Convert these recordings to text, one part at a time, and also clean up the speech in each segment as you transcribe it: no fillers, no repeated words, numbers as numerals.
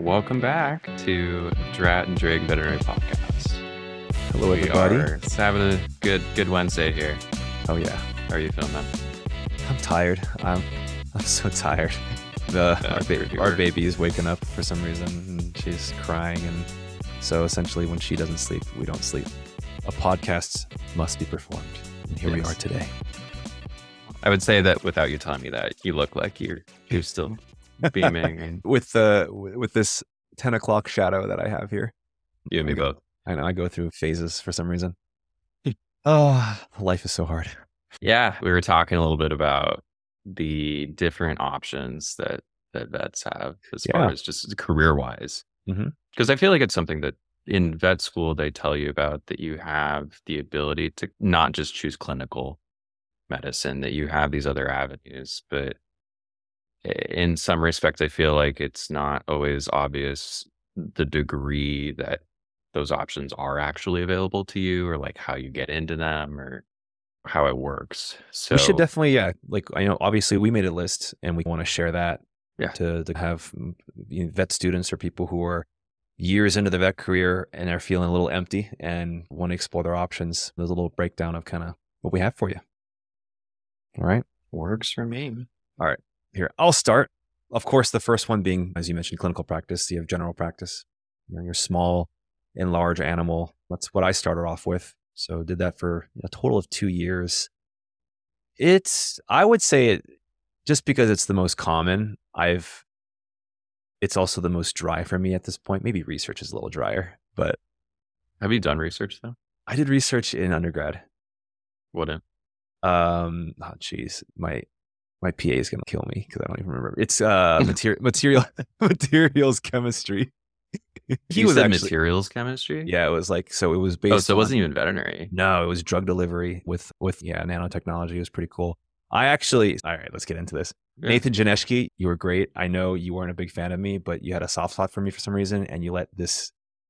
Welcome back to Drat and Drig Veterinary Podcast. Hello, everybody. We are having a good Wednesday here. Oh yeah, How are you feeling, man? I'm tired. I'm so tired. Our baby is waking up for some reason, and she's crying, and so essentially, when she doesn't sleep, we don't sleep. A podcast must be performed, and here we are today. I would say that without you telling me that, you look like you're still beaming. And With this 10 o'clock shadow that I have here. you and me both. I know I go through phases for some reason. Oh, life is so hard. Yeah, we were talking a little bit about the different options that vets have as far as just career-wise. Because I feel like it's something that in vet school they tell you about, that you have the ability to not just choose clinical medicine, that you have these other avenues. But in some respects, I feel like it's not always obvious the degree that those options are actually available to you, or like how you get into them, or how it works. So We should definitely, like, I know obviously we made a list and we want to share that to have vet students or people who are years into the vet career and are feeling a little empty and want to explore their options. There's a little breakdown of kind of what we have for you. All right. works for me. All right. Here, I'll start. Of course, the first one being, as you mentioned, clinical practice. You have general practice. You're your small and large animal. That's what I started off with. So did that for a total of 2 years. I would say just because it's the most common, it's also the most dry for me at this point. Maybe research is a little drier, but Have you done research though? I did research in undergrad. What in? Oh geez, my PA is gonna kill me because I don't even remember. It's materials chemistry. You said materials chemistry? Yeah, it was like, so it was based. Oh, so it wasn't even veterinary. No, it was drug delivery with nanotechnology. It was pretty cool. All right, let's get into this. Yeah. Nathan Janeski, you were great. I know you weren't a big fan of me, but you had a soft spot for me for some reason, and you let this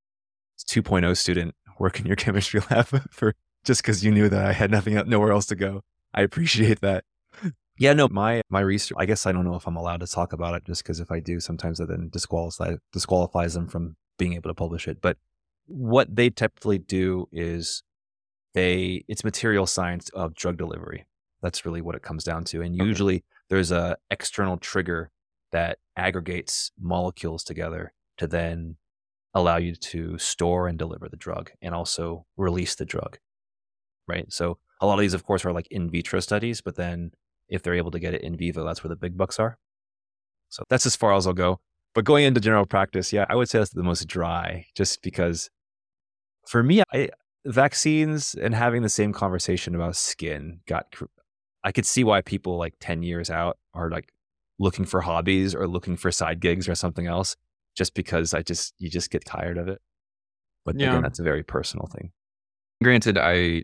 2.0 student work in your chemistry lab just because you knew that I had nowhere else to go. I appreciate that. Yeah, no, my research, I guess I don't know if I'm allowed to talk about it, just because if I do, sometimes that then disqualifies them from being able to publish it. But what they typically do is it's material science of drug delivery. That's really what it comes down to. And usually there's a external trigger that aggregates molecules together to then allow you to store and deliver the drug and also release the drug, right? So a lot of these, of course, are like in vitro studies, but then if they're able to get it in vivo, that's where the big bucks are. So that's as far as I'll go. But going into general practice, I would say that's the most dry, just because for me, vaccines and having the same conversation about skin I could see why people like 10 years out are like looking for hobbies or looking for side gigs or something else, just because you just get tired of it. But again, that's a very personal thing. Granted,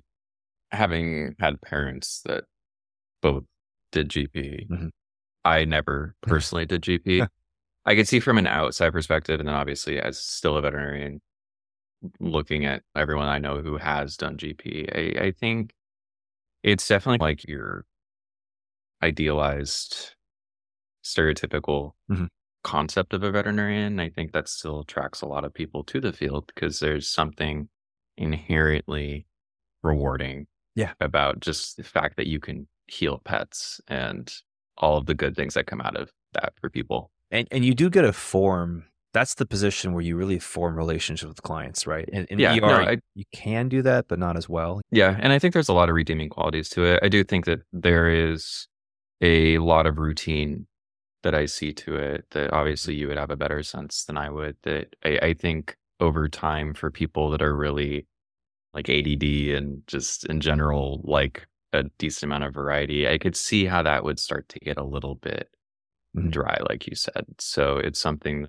having had parents that both did GP, I never personally did GP. I could see from an outside perspective, and then obviously as still a veterinarian, looking at everyone I know who has done GP, I think it's definitely like your idealized, stereotypical concept of a veterinarian. I think that still attracts a lot of people to the field because there's something inherently rewarding about just the fact that you can heal pets and all of the good things that come out of that for people. And you do get a form. That's the position where you really form relationships with clients, right? In ER, you can do that, but not as well. Yeah, and I think there's a lot of redeeming qualities to it. I do think that there is a lot of routine that I see to it that obviously you would have a better sense than I would. That I think over time, for people that are really like ADD and just in general like a decent amount of variety, I could see how that would start to get a little bit dry, like you said. So it's something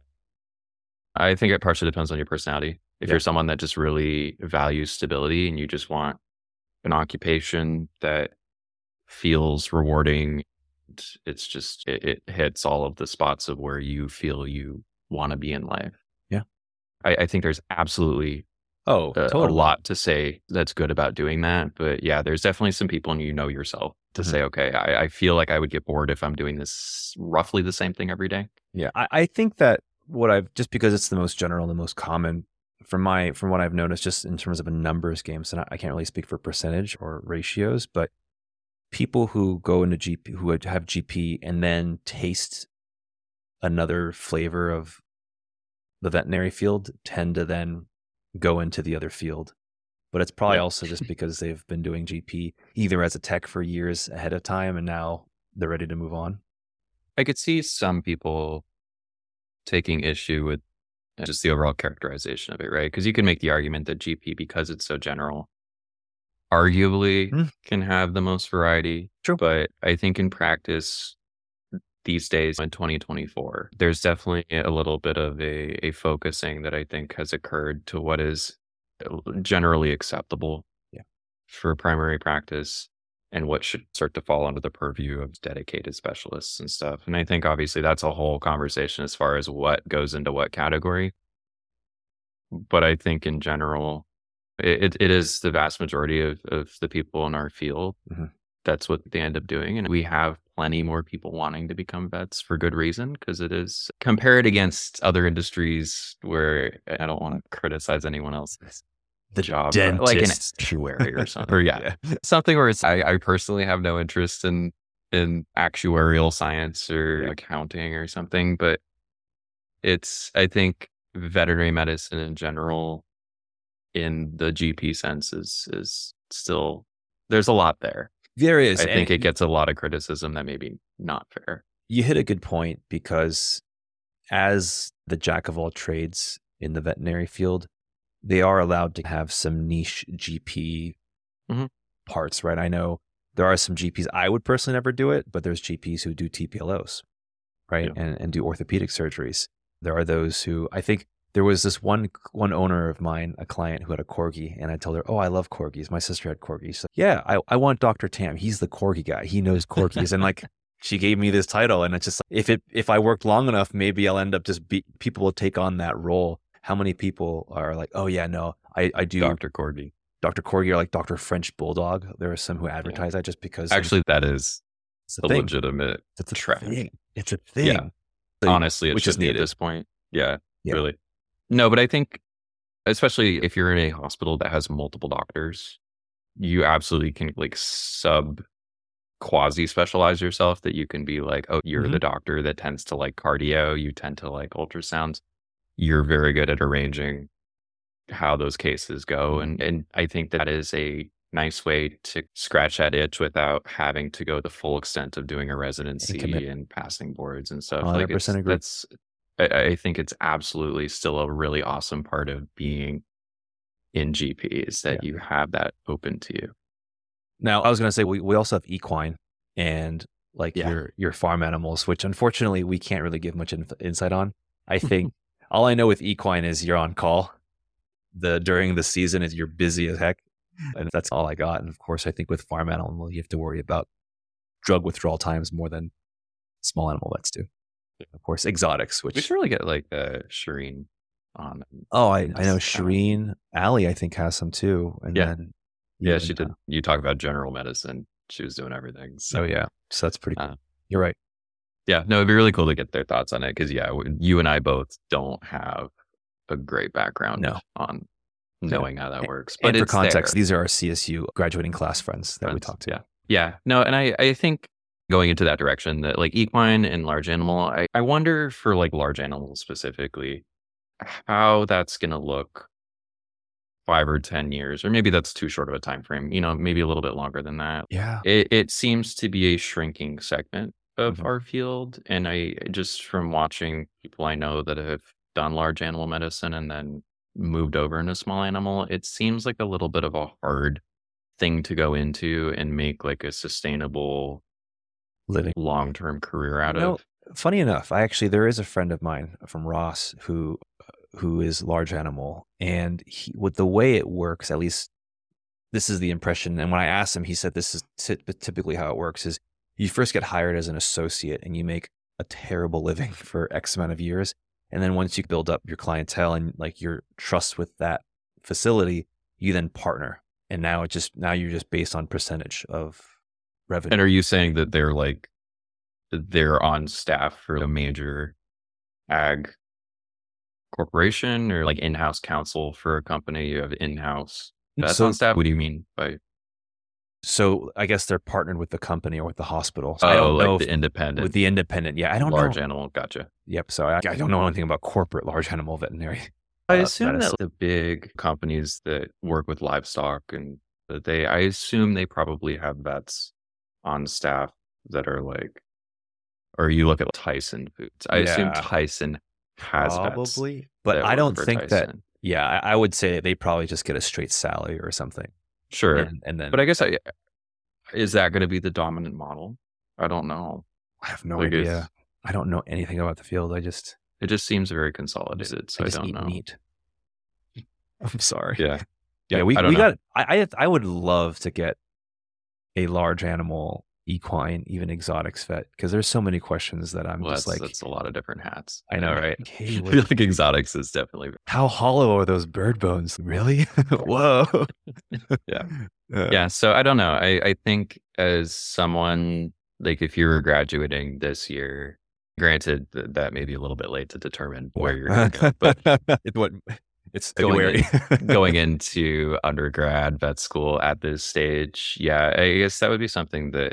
I think it partially depends on your personality. If you're someone that just really values stability and you just want an occupation that feels rewarding, it's just, it hits all of the spots of where you feel you want to be in life. Yeah. I think there's absolutely totally. a lot to say that's good about doing that. But yeah, there's definitely some people, and you know yourself, to say, okay, I feel like I would get bored if I'm doing this roughly the same thing every day. Yeah. I think that just because it's the most general, the most common from what I've noticed, just in terms of a numbers game. So I can't really speak for percentage or ratios, but people who go into GP, who have GP and then taste another flavor of the veterinary field, tend to then go into the other field. But it's probably also just because they've been doing GP either as a tech for years ahead of time and now they're ready to move on. I could see some people taking issue with just the overall characterization of it, right? Because you can make the argument that GP, because it's so general, arguably can have the most variety. True. But I think in practice these days in 2024, there's definitely a little bit of a focusing that I think has occurred to what is generally acceptable for primary practice and what should start to fall under the purview of dedicated specialists and stuff. And I think obviously that's a whole conversation as far as what goes into what category. But I think in general, it is the vast majority of the people in our field. That's what they end up doing. And we have plenty more people wanting to become vets for good reason, because it is compared against other industries where I don't want to criticize anyone else's job, like an actuary or something. Or something where it's, I personally have no interest in actuarial science or accounting or something, but I think veterinary medicine in general in the GP sense is still, there's a lot there. There is. I think it gets a lot of criticism that may be not fair. You hit a good point, because as the jack of all trades in the veterinary field, they are allowed to have some niche GP parts, right? I know there are some GPs, I would personally never do it, but there's GPs who do TPLOs, right? And do orthopedic surgeries. There are those who, I think there was this one owner of mine, a client who had a Corgi, and I told her, oh, I love Corgis. My sister had Corgis. So, yeah, I want Dr. Tam. He's the Corgi guy. He knows Corgis. And like, she gave me this title, and it's just, if I worked long enough, maybe I'll end up people will take on that role. How many people are like, oh yeah, no, I do Dr. Corgi. Dr. Corgi, or like Dr. French Bulldog. There are some who advertise that just because. Actually, that is a legitimate trend. It's a thing. Yeah. Honestly, it should be at this point. Yeah, really. No, but I think, especially if you're in a hospital that has multiple doctors, you absolutely can like quasi specialize yourself, that you can be like, oh, you're the doctor that tends to like cardio, you tend to like ultrasounds. You're very good at arranging how those cases go. And I think that is a nice way to scratch that itch without having to go the full extent of doing a residency and passing boards and stuff. 100% agree. I think it's absolutely still a really awesome part of being in GP, is that you have that open to you. Now, I was going to say, we also have equine and like your farm animals, which unfortunately we can't really give much insight on. I think all I know with equine is you're on call. During the season is you're busy as heck. And that's all I got. And of course, I think with farm animal, you have to worry about drug withdrawal times more than small animal vets do. Of course, exotics, which we should really get like Shireen on. Oh, I know Shireen. Allie, I think, has some too. And then she did. You talk about general medicine. She was doing everything. So so that's pretty cool. You're right. Yeah, no, it'd be really cool to get their thoughts on it, because you and I both don't have a great background on knowing how that works. But for context, these are our CSU graduating class friends that we talked to. Yeah. No, and I think going into that direction, that like equine and large animal, I wonder for like large animals specifically, how that's going to look 5 or 10 years, or maybe that's too short of a time frame, maybe a little bit longer than that. Yeah. It seems to be a shrinking segment of our field. And I just, from watching people I know that have done large animal medicine and then moved over into small animal, it seems like a little bit of a hard thing to go into and make like a sustainable living long-term career out of. Funny enough, there is a friend of mine from Ross who is large animal, and with the way it works, at least this is the impression. And when I asked him, he said this is typically how it works: is you first get hired as an associate and you make a terrible living for X amount of years, and then once you build up your clientele and like your trust with that facility, you then partner, and now you're just based on percentage of revenue. And are you saying that they're on staff for a major ag corporation or like in-house counsel for a company? You have in-house vets on So, staff? What do you mean by so I guess they're partnered with the company or with the hospital. So I don't know like if the with independent the independent. Yeah, I don't know. large animal? Gotcha. Yep. So I don't know anything about corporate large animal veterinary I assume medicine. that the big companies that work with livestock and that I assume they probably have vets on staff that are like, or you look at Tyson Foods. I assume Yeah, Tyson has vets probably. But that I work don't for think that. Tyson. Yeah, I would say they probably just get a straight salary or something, Sure. and But I then guess is that going to be the dominant model? I don't know. I have no Like idea. I don't know anything about the field. it just seems very I consolidated. So I just don't eat know. meat. I'm sorry. Yeah. Yeah, Yeah. we I don't we know. got. I would love to get a large animal, equine, even exotics vet because there's so many questions that I'm Well, just like, that's a lot of different hats. I know, right? Hey, I feel like exotics is definitely how hollow are those bird bones? Really? Whoa. yeah. Yeah. So I don't know. I think as someone like if you were graduating this year, granted that may be a little bit late to determine where you're going to go, but It's going February. going into undergrad vet school at this stage, yeah, I guess that would be something that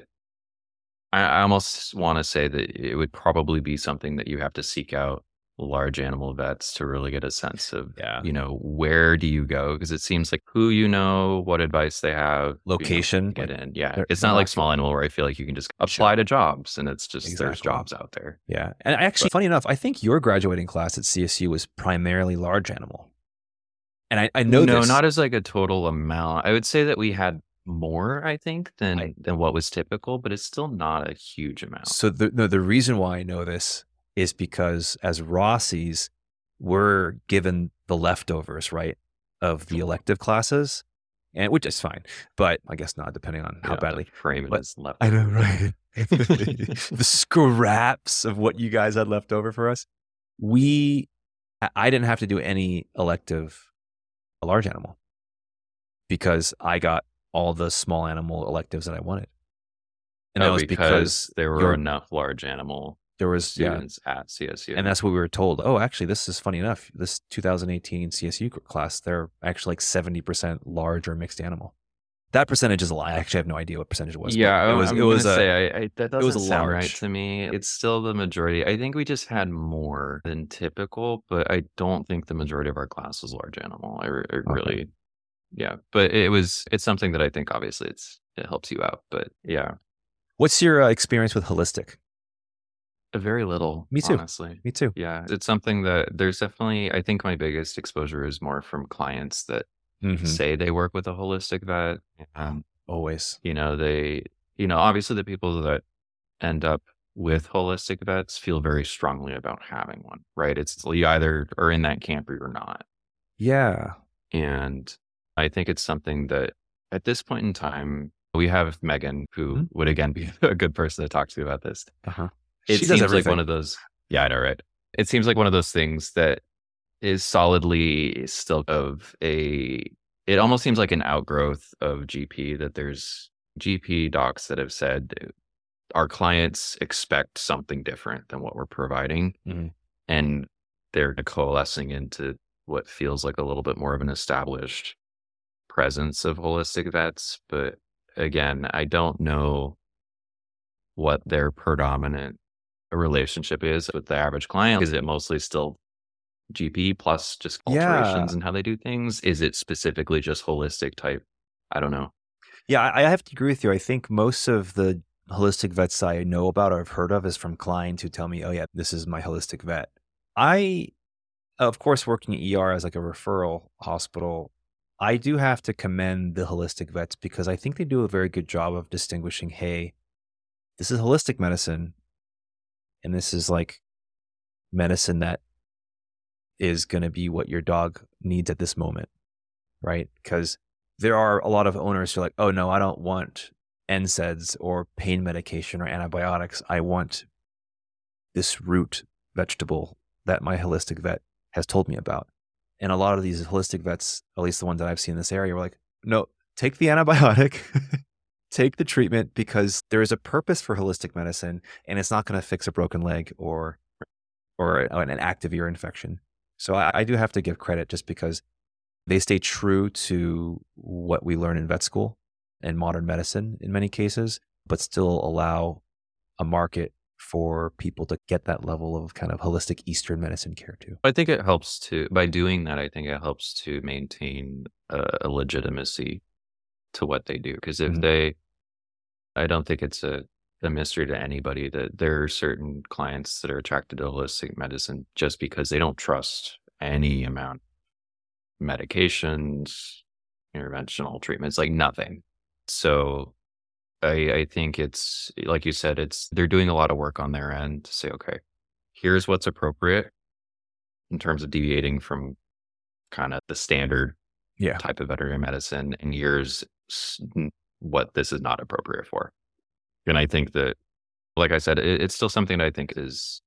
I almost want to say that it would probably be something that you have to seek out large animal vets to really get a sense of, Yeah. where do you go? Because it seems like who what advice they have, Location, to get like, in. Yeah. they're It's they're not not like small animal where I feel like you can just apply to jobs and it's just there's Exactly. jobs out there. Yeah. And actually, funny enough, I think your graduating class at CSU was primarily large animal. And I know No, this. not as like a total amount. I would say that we had more, I think, than what was typical, but it's still not a huge amount. So the reason why I know this is because as Rossies, we're given the leftovers, right, of the elective classes, and which is fine, but I guess not, depending on how badly. Frame it But as left. I know, right? The scraps of what you guys had left over for us. I didn't have to do any elective large animal because I got all the small animal electives that I wanted. And that was because there were enough large animal students at CSU. And that's what we were told. Oh, actually, this is funny enough. This 2018 CSU class, they're actually like 70% large or mixed animal. That percentage is a lie. I actually have no idea what percentage it was. Yeah, it was that doesn't sound right large to me. It's still the majority. I think we just had more than typical, but I don't think the majority of our class was large animal. I really, yeah. But it's something that I think obviously it helps you out. But yeah. What's your experience with holistic? Very little. Me too. Honestly. Me too. Yeah, it's something that there's definitely. I think my biggest exposure is more from clients that say they work with a holistic vet. Always. Obviously the people that end up with holistic vets feel very strongly about having one, right? It's you either are in that camp or you're not. Yeah. And I think it's something that at this point in time, we have Megan, who would again be a good person to talk to about this. It seems like one of those. Yeah, I know, right? It seems like one of those things that is solidly still it almost seems like an outgrowth of GP, that there's GP docs that have said our clients expect something different than what we're providing. And they're coalescing into what feels like a little bit more of an established presence of holistic vets. But again, I don't know what their predominant relationship is with the average client. Is it mostly still GP plus just alterations in how they do things? Is it specifically just holistic type? I don't know. Yeah, I have to agree with you. I think most of the holistic vets I know about or have heard of is from clients who tell me, oh yeah, this is my holistic vet. Of course, working at ER as like a referral hospital, I do have to commend the holistic vets because I think they do a very good job of distinguishing, hey, this is holistic medicine and this is like medicine that is going to be what your dog needs at this moment, right? Because there are a lot of owners who are like, oh no, I don't want NSAIDs or pain medication or antibiotics. I want this root vegetable that my holistic vet has told me about. And a lot of these holistic vets, at least the ones that I've seen in this area, were like, no, take the antibiotic, take the treatment, because there is a purpose for holistic medicine and it's not going to fix a broken leg or an active ear infection. So I do have to give credit just because they stay true to what we learn in vet school and modern medicine in many cases, but still allow a market for people to get that level of kind of holistic Eastern medicine care too. I think it helps to, by doing that, I think it helps to maintain a legitimacy to what they do. Because if Mhm. I don't think it's a mystery to anybody that there are certain clients that are attracted to holistic medicine just because they don't trust any amount of medications, interventional treatments, like nothing. So I think it's like you said, it's they're doing a lot of work on their end to say, okay, here's what's appropriate in terms of deviating from kind of the standard Yeah. type of veterinary medicine, and here's what this is not appropriate for. And I think that, like I said, it's still something that I think is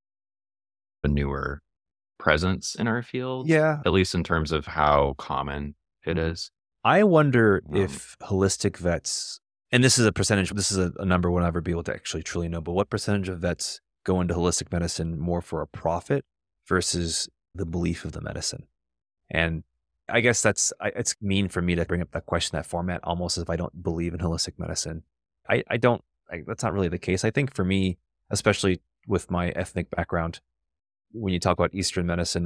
a newer presence in our field, Yeah. at least in terms of how common it is. I wonder Um, if holistic vets, and this is a percentage, this is a number we'll never be able to actually truly know, but what percentage of vets go into holistic medicine more for a profit versus the belief of the medicine? And I guess it's mean for me to bring up that question, that format, almost as if I don't believe in holistic medicine. I don't, that's not really the case. I think for me, especially with my ethnic background, when you talk about Eastern medicine,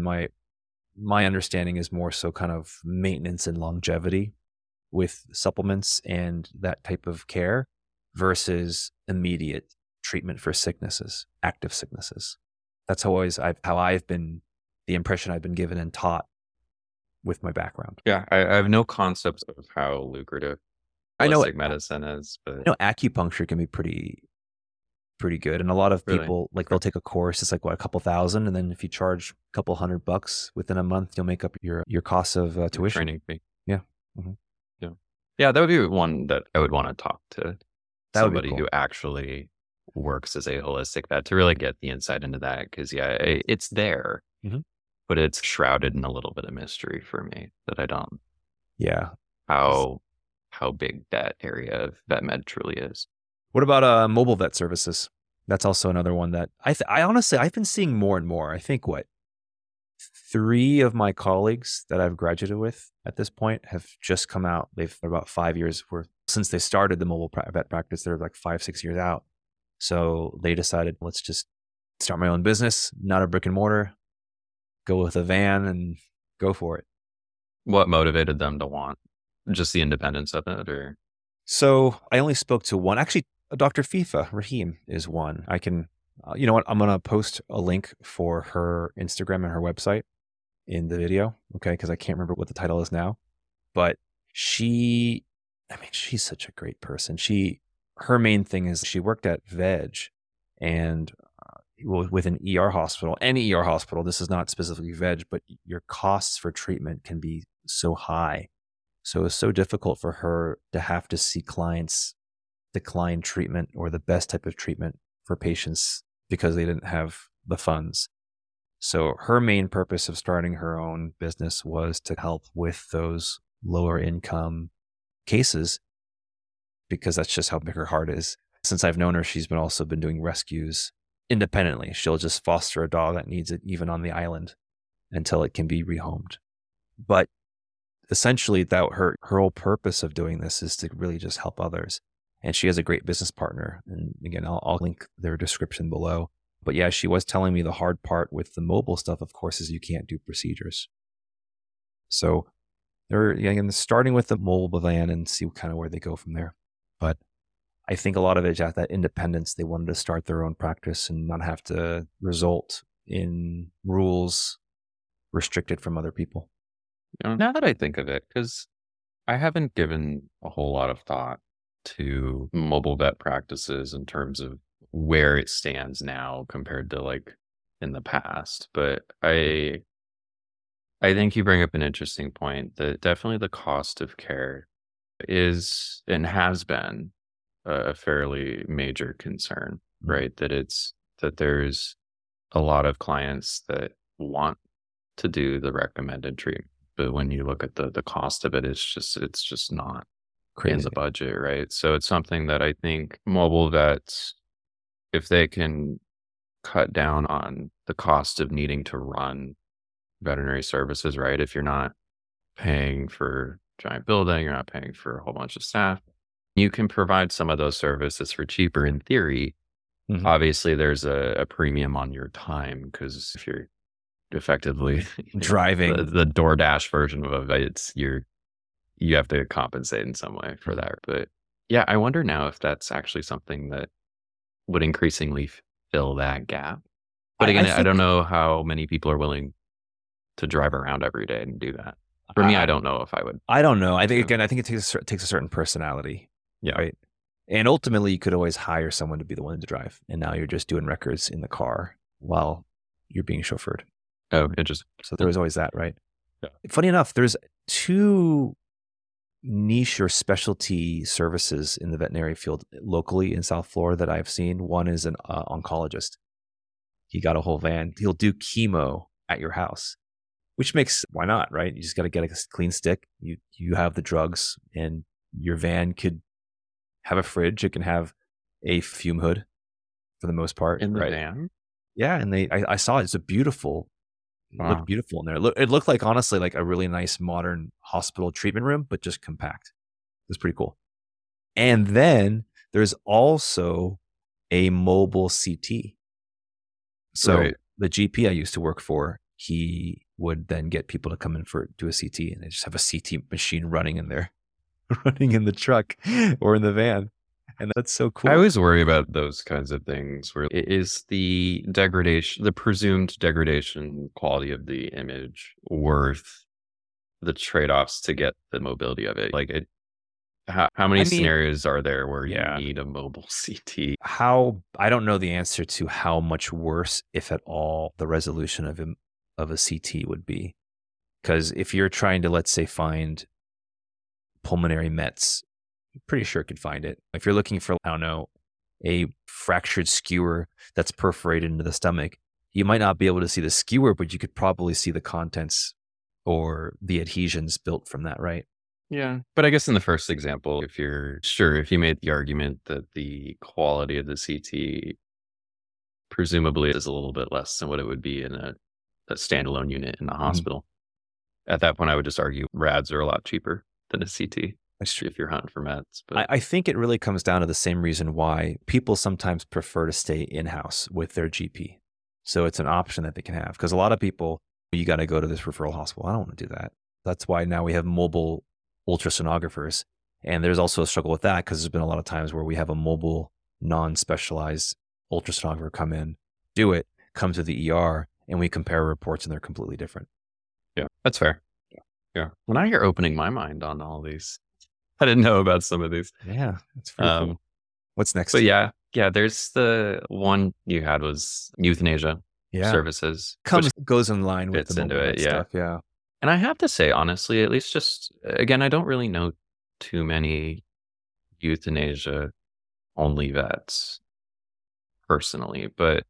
my understanding is more so kind of maintenance and longevity with supplements and that type of care versus immediate treatment for sicknesses, active sicknesses. That's how I've been, the impression I've been given and taught with my background. yeah, I have no concept of how lucrative I know holistic medicine is, I but know acupuncture can be pretty good, and a lot of really, people like they'll okay, take a course. It's like what, a couple thousand, and then if you charge a couple $100 within a month, you'll make up your cost of your tuition. training fee. Yeah. Mhm. Yeah. Yeah, that would be one that I would want to talk to That would be somebody cool. who actually works as a holistic vet to really get the insight into that. Cause yeah, it's there, Mhm. but it's shrouded in a little bit of mystery for me that I don't Yeah. 'Cause how how big that area of vet med truly is. what about mobile vet services? That's also another one that I honestly I've been seeing more and more. I think what, 3 of my colleagues that I've graduated with at this point have just come out. They've about 5 years worth since they started the mobile vet practice. They're like 5, 6 years out. So they decided, let's just start my own business, not a brick and mortar, go with a van and go for it. What motivated them to want just the independence of it or So I only spoke to one. Actually, Dr. FIFA Rahim is one. I can, you know what? I'm going to post a link for her Instagram and her website in the video. Okay. Because I can't remember what the title is now. But she, I mean, she's such a great person. Her main thing is she worked at Veg and with an ER hospital, any ER hospital. This is not specifically Veg, but your costs for treatment can be so high. So it's so difficult for her to have to see clients decline treatment or the best type of treatment for patients because they didn't have the funds. So her main purpose of starting her own business was to help with those lower income cases because that's just how big her heart is. Since I've known her, she's been also been doing rescues independently. She'll just foster a dog that needs it even on the island until it can be rehomed. But essentially that her whole purpose of doing this is to really just help others. And she has a great business partner. And again, I'll link their description below. But yeah, she was telling me the hard part with the mobile stuff, of course, is you can't do procedures. So they're again starting with the mobile van and see kind of where they go from there. But I think a lot of it is at that independence. They wanted to start their own practice and not have to result in rules restricted from other people. you know, now that I think of it, because I haven't given a whole lot of thought to mobile vet practices in terms of where it stands now compared to like in the past. But I think you bring up an interesting point that definitely the cost of care is and has been a fairly major concern, Mhm. right? That there's a lot of clients that want to do the recommended treatment, but when you look at the cost of it, it's just not in the Crazy. budget, right? So it's something that I think mobile vets, if they can cut down on the cost of needing to run veterinary services, right? If you're not paying for a giant building, you're not paying for a whole bunch of staff, you can provide some of those services for cheaper in theory. Mhm. Obviously, there's a premium on your time because if you're effectively Driving. the DoorDash version of it, you have to compensate in some way for that. But yeah, I wonder now if that's actually something that would increasingly fill that gap. But again, I don't think know how many people are willing to drive around every day and do that. For me, I don't know if I would. I don't know. I think, Yeah. again, I think it takes a certain personality. Yeah. Right. And ultimately, you could always hire someone to be the one to drive. And now you're just doing records in the car while you're being chauffeured. Oh, interesting. So there was always that, right? Yeah. Funny enough, there's 2 niche or specialty services in the veterinary field locally in South Florida that I've seen. One is an oncologist. He got a whole van. He'll do chemo at your house, which makes, why not, right? You just got to get a clean stick. You have the drugs, and your van could have a fridge. It can have a fume hood for the most part. In the right? van? Yeah, and I saw it. It's a beautiful. It Wow. looked beautiful in there. It looked like, honestly, like a really nice modern hospital treatment room, but just compact. It's pretty cool. And then there's also a mobile CT. So Right. the GP I used to work for, he would then get people to come in do a CT, and they just have a CT machine running in there, running in the truck or in the van. And that's so cool. I always worry about those kinds of things where it is the degradation, the presumed degradation quality of the image worth the trade-offs to get the mobility of it. Like how many I mean, scenarios are there where yeah. you need a mobile CT? I don't know the answer to how much worse, if at all, the resolution of a CT would be. Because if you're trying to, let's say, find pulmonary mets, I'm pretty sure it could find it. If you're looking for, I don't know, a fractured skewer that's perforated into the stomach, you might not be able to see the skewer, but you could probably see the contents or the adhesions built from that, right? Yeah. But I guess in the first example, if you made the argument that the quality of the CT presumably is a little bit less than what it would be in a standalone unit in the hospital. At that point, I would just argue RADs are a lot cheaper than a CT. That's true. If you're hunting for meds. But I think it really comes down to the same reason why people sometimes prefer to stay in-house with their GP. So it's an option that they can have. Because a lot of people, you got to go to this referral hospital. I don't want to do that. That's why now we have mobile ultrasonographers. And there's also a struggle with that because there's been a lot of times where we have a mobile, non-specialized ultrasonographer come in, do it, come to the ER, and we compare reports and they're completely different. Yeah, that's fair. Yeah. Well, now you're opening my mind on all these. I didn't know about some of these. Yeah, that's pretty cool. What's next? But yeah, there's the one you had was euthanasia services. Goes in line with fits the into mobile it, stuff. Yeah. And I have to say, honestly, at least just, again, I don't really know too many euthanasia only vets personally, but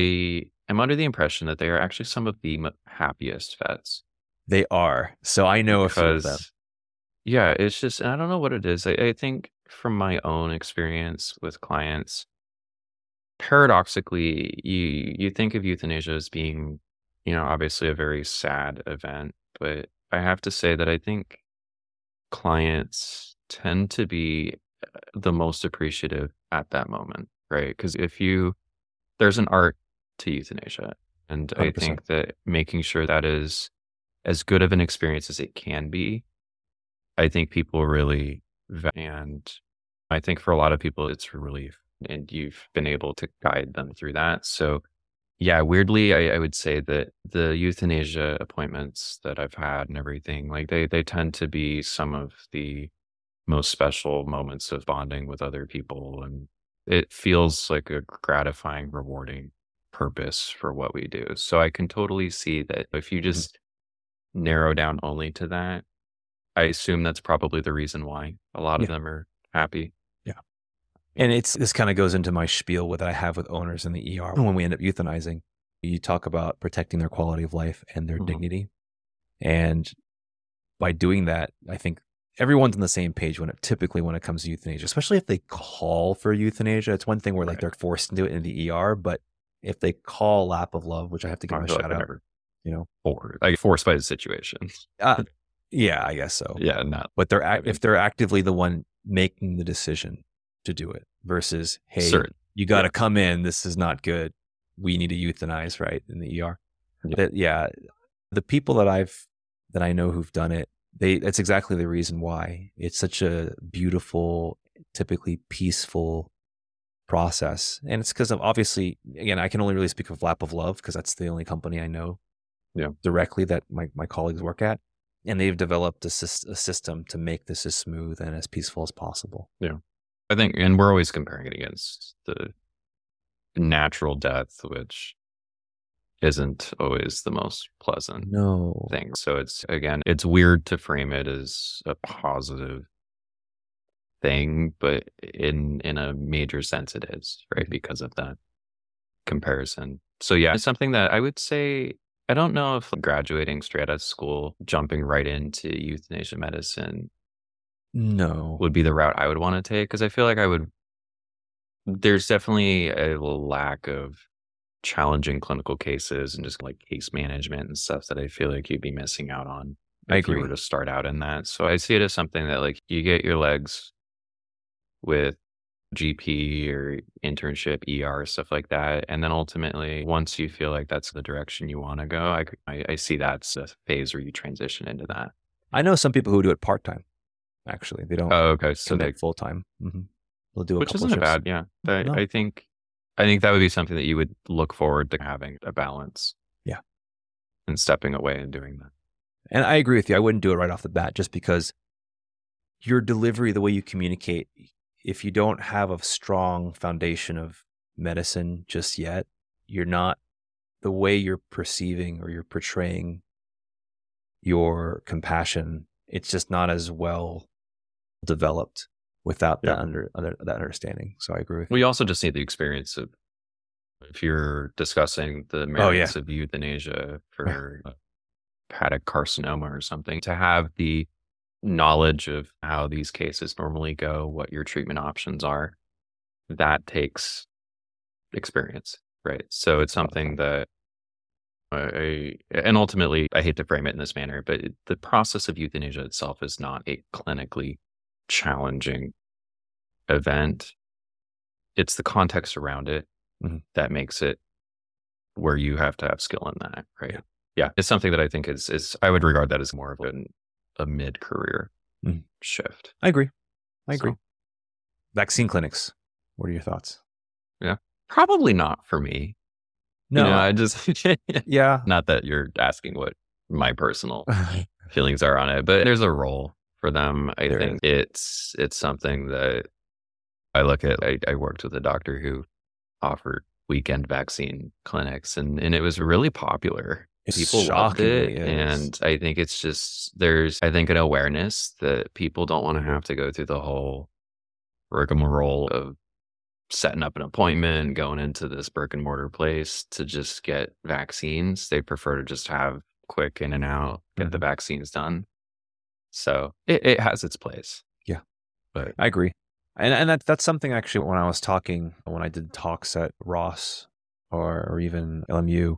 I am under the impression that they are actually some of the happiest vets. They are. So I know a few of them. Yeah, it's just, I don't know what it is. I think from my own experience with clients, paradoxically, you think of euthanasia as being, obviously a very sad event, but I have to say that I think clients tend to be the most appreciative at that moment, right? Because there's an art to euthanasia, and 100%. I think that making sure that is as good of an experience as it can be, I think people really value. And I think for a lot of people, it's a relief, and you've been able to guide them through that. So yeah, weirdly, I would say that the euthanasia appointments that I've had and everything, like they tend to be some of the most special moments of bonding with other people. And it feels like a gratifying, rewarding purpose for what we do. So I can totally see that if you just narrow down only to that, I assume that's probably the reason why a lot of them are happy. Yeah. And this kind of goes into my spiel that I have with owners in the ER. When we end up euthanizing, you talk about protecting their quality of life and their dignity. And by doing that, I think everyone's on the same page when it comes to euthanasia, especially if they call for euthanasia. It's one thing where like they're forced into it in the ER, but if they call Lap of Love, which I have to give them a shout out. Forced by the situation. Yeah, I guess so. Yeah, not. But if they're actively the one making the decision to do it versus, hey, certain. You got to come in. This is not good. We need to euthanize, right, in the ER. The people that I know who've done it, that's exactly the reason why. It's such a beautiful, typically peaceful process. And it's because of, obviously, again, I can only really speak of Lap of Love because that's the only company I know directly that my colleagues work at. And they've developed a system to make this as smooth and as peaceful as possible. Yeah. I think, and we're always comparing it against the natural death, which isn't always the most pleasant thing. So it's weird to frame it as a positive thing, but in a major sense it is, right? Because of that comparison. So yeah, it's something that I would say, I don't know if graduating straight out of school, jumping right into euthanasia medicine would be the route I would want to take. Because I feel like there's definitely a lack of challenging clinical cases and just like case management and stuff that I feel like you'd be missing out on if you were to start out in that. So I see it as something that like you get your legs with GP or internship, ER, stuff like that. And then ultimately, once you feel like that's the direction you want to go, I see that's a phase where you transition into that. I know some people who do it part-time, actually. They don't so commit full-time. Mm-hmm. They'll do which isn't bad, yeah. But no. I think that would be something that you would look forward to having a balance. Yeah. And stepping away and doing that. And I agree with you. I wouldn't do it right off the bat just because your delivery, the way you communicate, if you don't have a strong foundation of medicine just yet, the way you're perceiving or you're portraying your compassion, it's just not as well developed without that understanding. So I agree with you. We also just need the experience of, if you're discussing the merits of euthanasia for hepatic carcinoma or something, to have the knowledge of how these cases normally go, what your treatment options are, that takes experience, right? So it's something that and ultimately, I hate to frame it in this manner, but the process of euthanasia itself is not a clinically challenging event. It's the context around it that makes it where you have to have skill in that, right? Yeah. It's something that I think is I would regard that as more of a mid-career shift. I agree. Vaccine clinics. What are your thoughts? Yeah. Probably not for me. No. I just, not that you're asking what my personal feelings are on it, but there's a role for them. I think it's something that I look at. I worked with a doctor who offered weekend vaccine clinics and it was really popular. People loved it. And I think it's just, there's an awareness that people don't want to have to go through the whole rigmarole of setting up an appointment, going into this brick and mortar place to just get vaccines. They prefer to just have quick in and out, get the vaccines done. So it has its place. Yeah, but I agree. And that's something actually when I did talks at Ross or even LMU,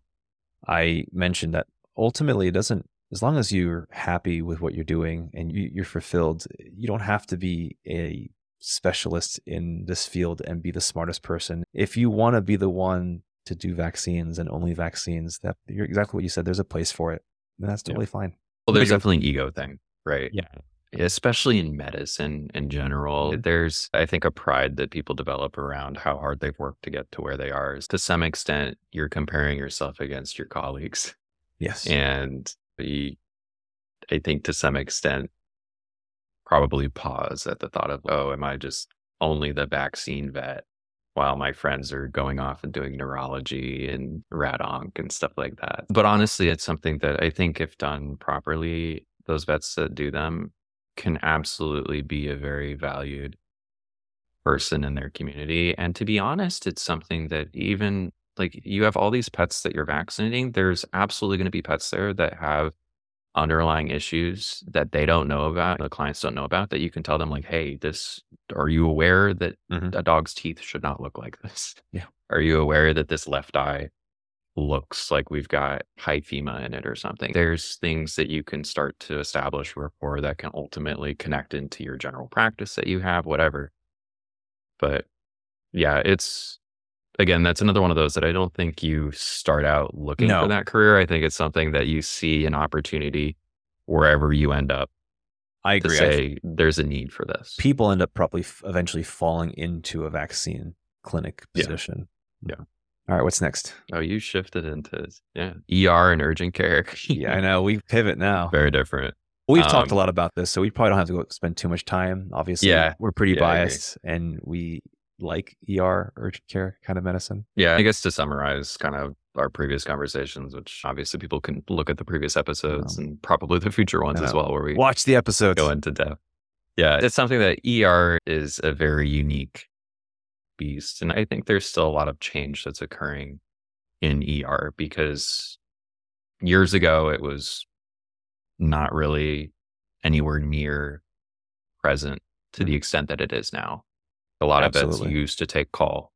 I mentioned that ultimately it doesn't, as long as you're happy with what you're doing and you're fulfilled, you don't have to be a specialist in this field and be the smartest person. If you want to be the one to do vaccines and only vaccines, that you're exactly what you said, there's a place for it. And that's totally fine. Well, there's definitely an ego thing, right? Yeah. Especially in medicine in general, there's, I think, a pride that people develop around how hard they've worked to get to where they are. To some extent, you're comparing yourself against your colleagues. Yes. And I think to some extent, probably pause at the thought of, oh, am I just only the vaccine vet while my friends are going off and doing neurology and rad-onc and stuff like that. But honestly, it's something that I think if done properly, those vets that do them can absolutely be a very valued person in their community. And to be honest, it's something that even like you have all these pets that you're vaccinating, there's absolutely going to be pets there that have underlying issues that they don't know about, the clients don't know about, that you can tell them like, hey, are you aware that a dog's teeth should not look like this? Yeah. Are you aware that this left eye looks like we've got high FEMA in it or something. There's things that you can start to establish rapport that can ultimately connect into your general practice that you have, whatever. But yeah, it's, again, that's another one of those that I don't think you start out looking for No, that career. I think it's something that you see an opportunity wherever you end up I to agree. say there's a need for this. People end up probably eventually falling into a vaccine clinic Yeah. position. Yeah. All right, what's next? Oh, you shifted into ER and urgent care. Yeah, I know. We pivot now. Very different. We've talked a lot about this, so we probably don't have to go spend too much time. Obviously, Yeah. we're pretty Yeah, I agree. biased, and we like ER, urgent care kind of medicine. Yeah, I guess to summarize kind of our previous conversations, which obviously people can look at the previous episodes and probably the future ones as well, where we watch the episodes. go into depth. Yeah, it's something that ER is a very unique beast. And I think there's still a lot of change that's occurring in ER because years ago, it was not really anywhere near present to the extent that it is now. A lot of vets used to take call.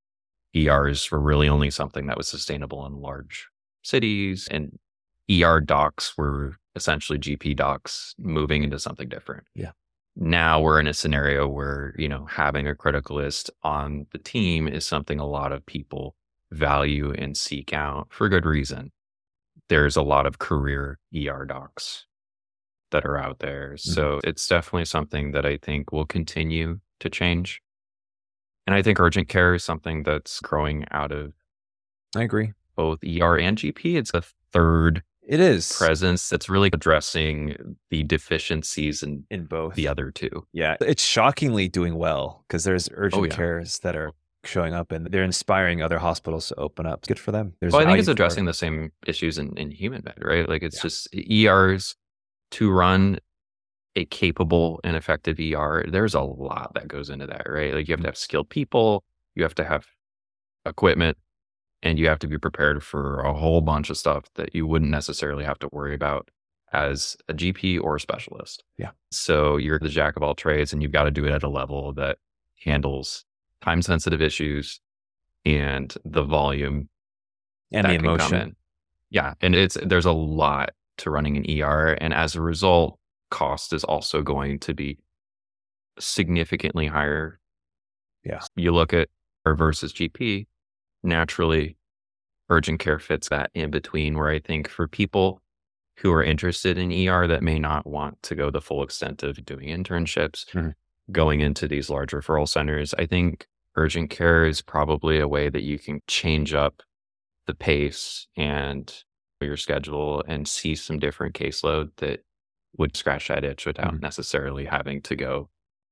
ERs were really only something that was sustainable in large cities, and ER docs were essentially GP docs moving into something different. Yeah. Now we're in a scenario where, having a criticalist on the team is something a lot of people value and seek out for good reason. There's a lot of career ER docs that are out there. So it's definitely something that I think will continue to change. And I think urgent care is something that's growing out of, I agree, both ER and GP. It's a third presence that's really addressing the deficiencies in both the other two. Yeah, it's shockingly doing well because there's urgent cares that are showing up and they're inspiring other hospitals to open up. It's good for them. I think it's addressing the same issues in human med, right? Like it's just ERs to run a capable and effective ER. There's a lot that goes into that, right? Like you have to have skilled people, you have to have equipment, and you have to be prepared for a whole bunch of stuff that you wouldn't necessarily have to worry about as a GP or a specialist. Yeah. So you're the jack of all trades and you've got to do it at a level that handles time sensitive issues and the volume and the emotion. Yeah. And there's a lot to running an ER. And as a result, cost is also going to be significantly higher. Yeah. You look at ER versus GP, naturally, urgent care fits that in between, where I think for people who are interested in ER that may not want to go the full extent of doing internships, going into these large referral centers, I think urgent care is probably a way that you can change up the pace and your schedule and see some different caseload that would scratch that itch without necessarily having to go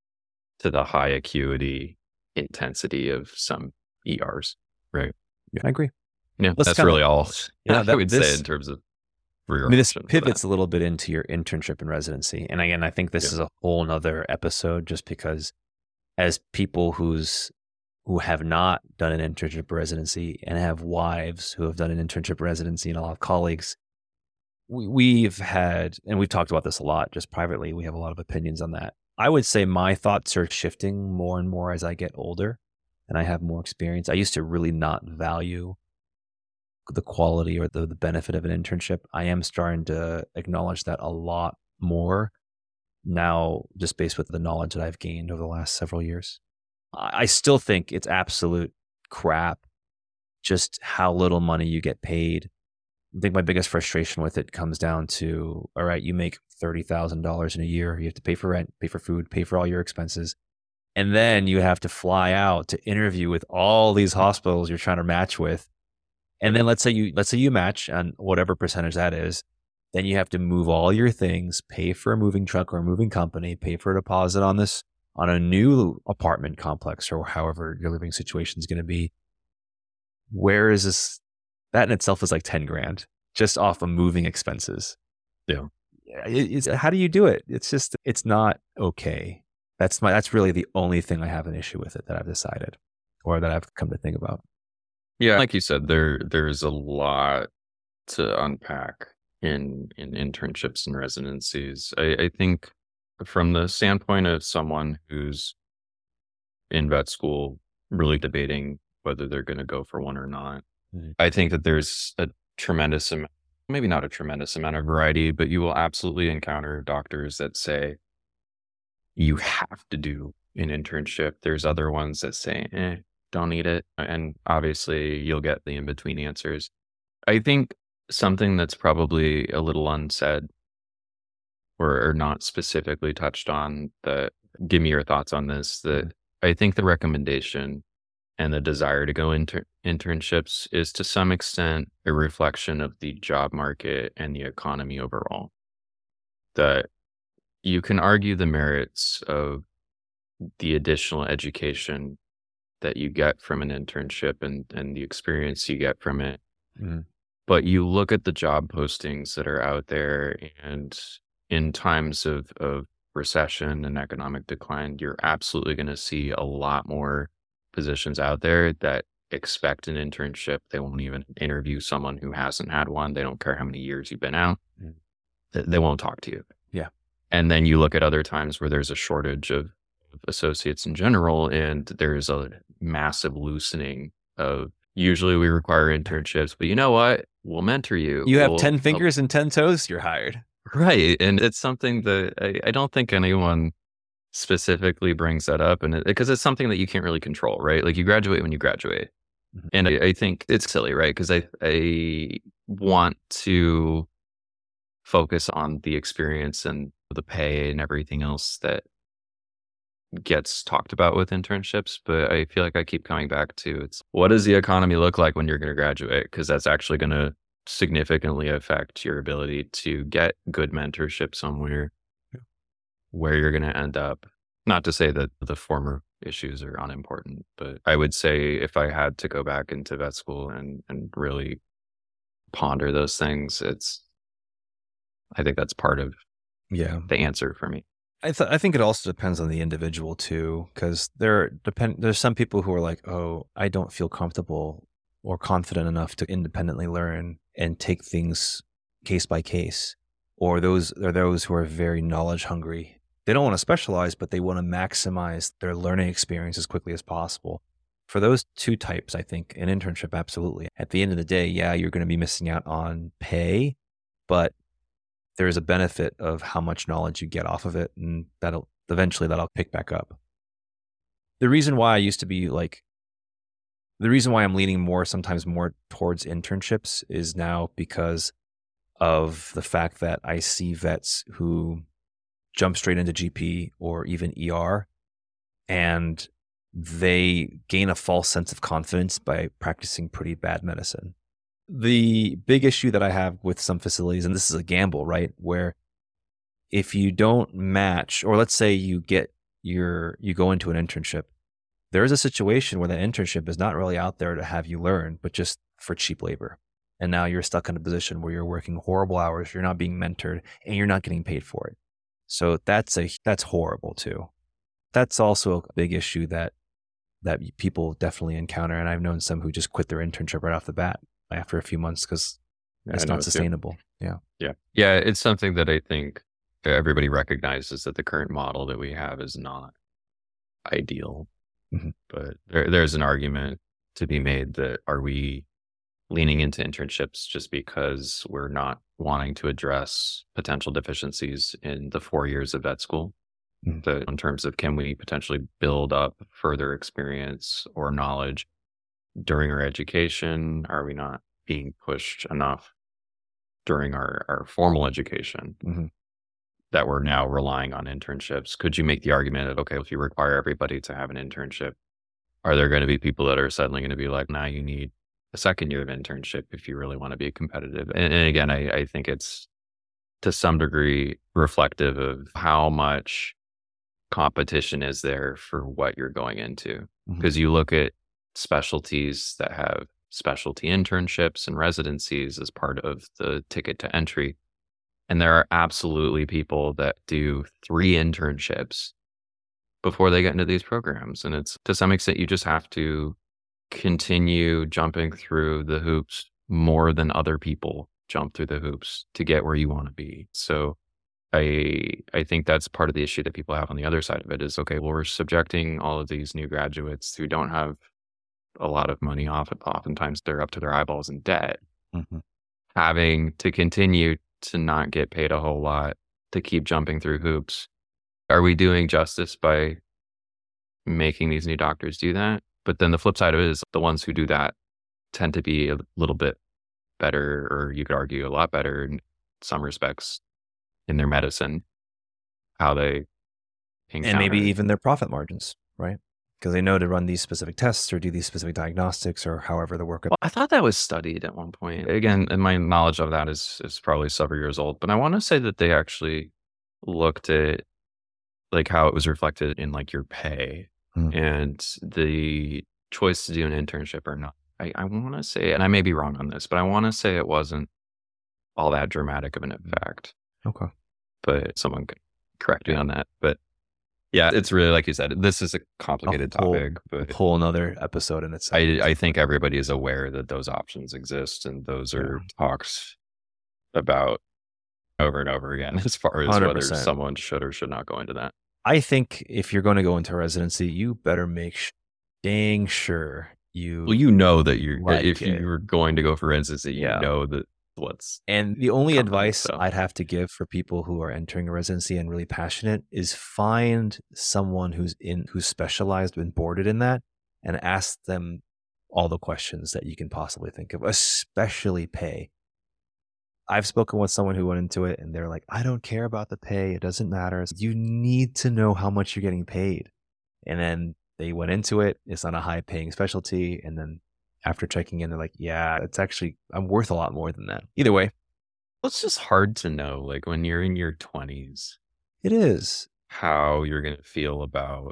to the high acuity intensity of some ERs. Right. Yeah, I agree. Yeah, that's really all I would say in terms of this pivots a little bit into your internship and residency. And again, I think this is a whole nother episode just because as people who have not done an internship residency and have wives who have done an internship residency and a lot of colleagues, we've had, and we've talked about this a lot just privately, we have a lot of opinions on that. I would say my thoughts are shifting more and more as I get older and I have more experience. I used to really not value the quality or the benefit of an internship. I am starting to acknowledge that a lot more now, just based with the knowledge that I've gained over the last several years. I still think it's absolute crap, just how little money you get paid. I think my biggest frustration with it comes down to, all right, you make $30,000 in a year. You have to pay for rent, pay for food, pay for all your expenses. And then you have to fly out to interview with all these hospitals you're trying to match with. And then let's say you match on whatever percentage that is. Then you have to move all your things, pay for a moving truck or a moving company, pay for a deposit on a new apartment complex or however your living situation is going to be. Where is this? That in itself is like 10 grand just off of moving expenses. Yeah. How do you do it? It's not okay. That's really the only thing I have an issue with it that I've decided or that I've come to think about. Yeah. Like you said, there's a lot to unpack in internships and residencies. I think from the standpoint of someone who's in vet school, really debating whether they're going to go for one or not, Mhm. I think that there's a tremendous amount, maybe not a tremendous amount of variety, but you will absolutely encounter doctors that say you have to do an internship. There's other ones that say, don't need it. And obviously, you'll get the in between answers. I think something that's probably a little unsaid or not specifically touched on, that give me your thoughts on this, that I think the recommendation and the desire to go into internships is to some extent a reflection of the job market and the economy overall. That you can argue the merits of the additional education that you get from an internship and the experience you get from it. Mhm. But you look at the job postings that are out there, and in times of recession and economic decline, you're absolutely going to see a lot more positions out there that expect an internship. They won't even interview someone who hasn't had one. They don't care how many years you've been out. Mhm. They won't talk to you. Yeah. And then you look at other times where there's a shortage of associates in general, and there's a massive loosening of, usually we require internships, but you know what? We'll mentor you. You have We'll 10 help. fingers and 10 toes, you're hired. Right. And it's something that I don't think anyone specifically brings that up, and because it's something that you can't really control, right? Like you graduate when you graduate. Mhm. And I think it's silly, right? Because I want to focus on the experience and the pay and everything else that gets talked about with internships, but I feel like I keep coming back to, it's what does the economy look like when you're going to graduate? Because that's actually going to significantly affect your ability to get good mentorship somewhere, Yeah. where you're going to end up. Not to say that the former issues are unimportant, but I would say if I had to go back into vet school and really ponder those things, I think that's part of Yeah. the answer for me. I think it also depends on the individual too, because there's some people who are like, oh, I don't feel comfortable or confident enough to independently learn and take things case by case. Or those who are very knowledge hungry. They don't want to specialize, but they want to maximize their learning experience as quickly as possible. For those two types, I think an internship, absolutely. At the end of the day, yeah, you're going to be missing out on pay, but there is a benefit of how much knowledge you get off of it, and that'll pick back up. The reason why I'm leaning sometimes more towards internships is now because of the fact that I see vets who jump straight into GP or even ER, and they gain a false sense of confidence by practicing pretty bad medicine. The big issue that I have with some facilities, and this is a gamble, right? Where if you don't match, or let's say you go into an internship, there is a situation where that internship is not really out there to have you learn, but just for cheap labor. And now you're stuck in a position where you're working horrible hours, you're not being mentored, and you're not getting paid for it. So that's horrible too. That's also a big issue that people definitely encounter. And I've known some who just quit their internship right off the bat after a few months because it's not sustainable. Yeah. Yeah. It's something that I think everybody recognizes, that the current model that we have is not ideal. Mhm. But there's an argument to be made that, are we leaning into internships just because we're not wanting to address potential deficiencies in the 4 years of vet school? Mhm. That in terms of, can we potentially build up further experience or knowledge during our education? Are we not being pushed enough during our formal education Mhm. that we're now relying on internships? Could you make the argument of, okay, if you require everybody to have an internship, are there going to be people that are suddenly going to be like, now you need a second year of internship if you really want to be competitive? And again, I think it's to some degree reflective of how much competition is there for what you're going into. Mhm. Because you look at specialties that have specialty internships and residencies as part of the ticket to entry. And there are absolutely people that do 3 internships before they get into these programs. And it's, to some extent, you just have to continue jumping through the hoops more than other people jump through the hoops to get where you want to be. So I think that's part of the issue that people have on the other side of it is, okay, well, we're subjecting all of these new graduates who don't have a lot of money off. Oftentimes they're up to their eyeballs in debt, Mm-hmm. having to continue to not get paid a whole lot to keep jumping through hoops. Are we doing justice by making these new doctors do that? But then the flip side of it is the ones who do that tend to be a little bit better, or you could argue a lot better in some respects in their medicine, how they encounter. And maybe even their profit margins, right? Because they know to run these specific tests or do these specific diagnostics or however the workup. Well, I thought that was studied at one point. Again, and my knowledge of that is probably several years old, but I want to say that they actually looked at like how it was reflected in like your pay and the choice to do an internship or not. I want to say, and I may be wrong on this, but I want to say it wasn't all that dramatic of an effect. Okay. But someone could correct me on that. But yeah, it's really, like you said, this is a complicated topic. But whole another episode in itself. I think everybody is aware that those options exist, and those are talked about over and over again as far as 100%. Whether someone should or should not go into that. I think if you're going to go into residency, you better make dang sure you know that you're like if you're going to go for residency, you know that what's. And the only advice I'd have to give for people who are entering a residency and really passionate is find someone who's specialized and boarded in that, and ask them all the questions that you can possibly think of, especially pay. I've spoken with someone who went into it and they're like, I don't care about the pay. It doesn't matter. You need to know how much you're getting paid. And then they went into it. It's not a high paying specialty. And then after checking in, they're like, yeah, it's actually, I'm worth a lot more than that. Either way. It's just hard to know, like when you're in your 20s. It is. How you're going to feel about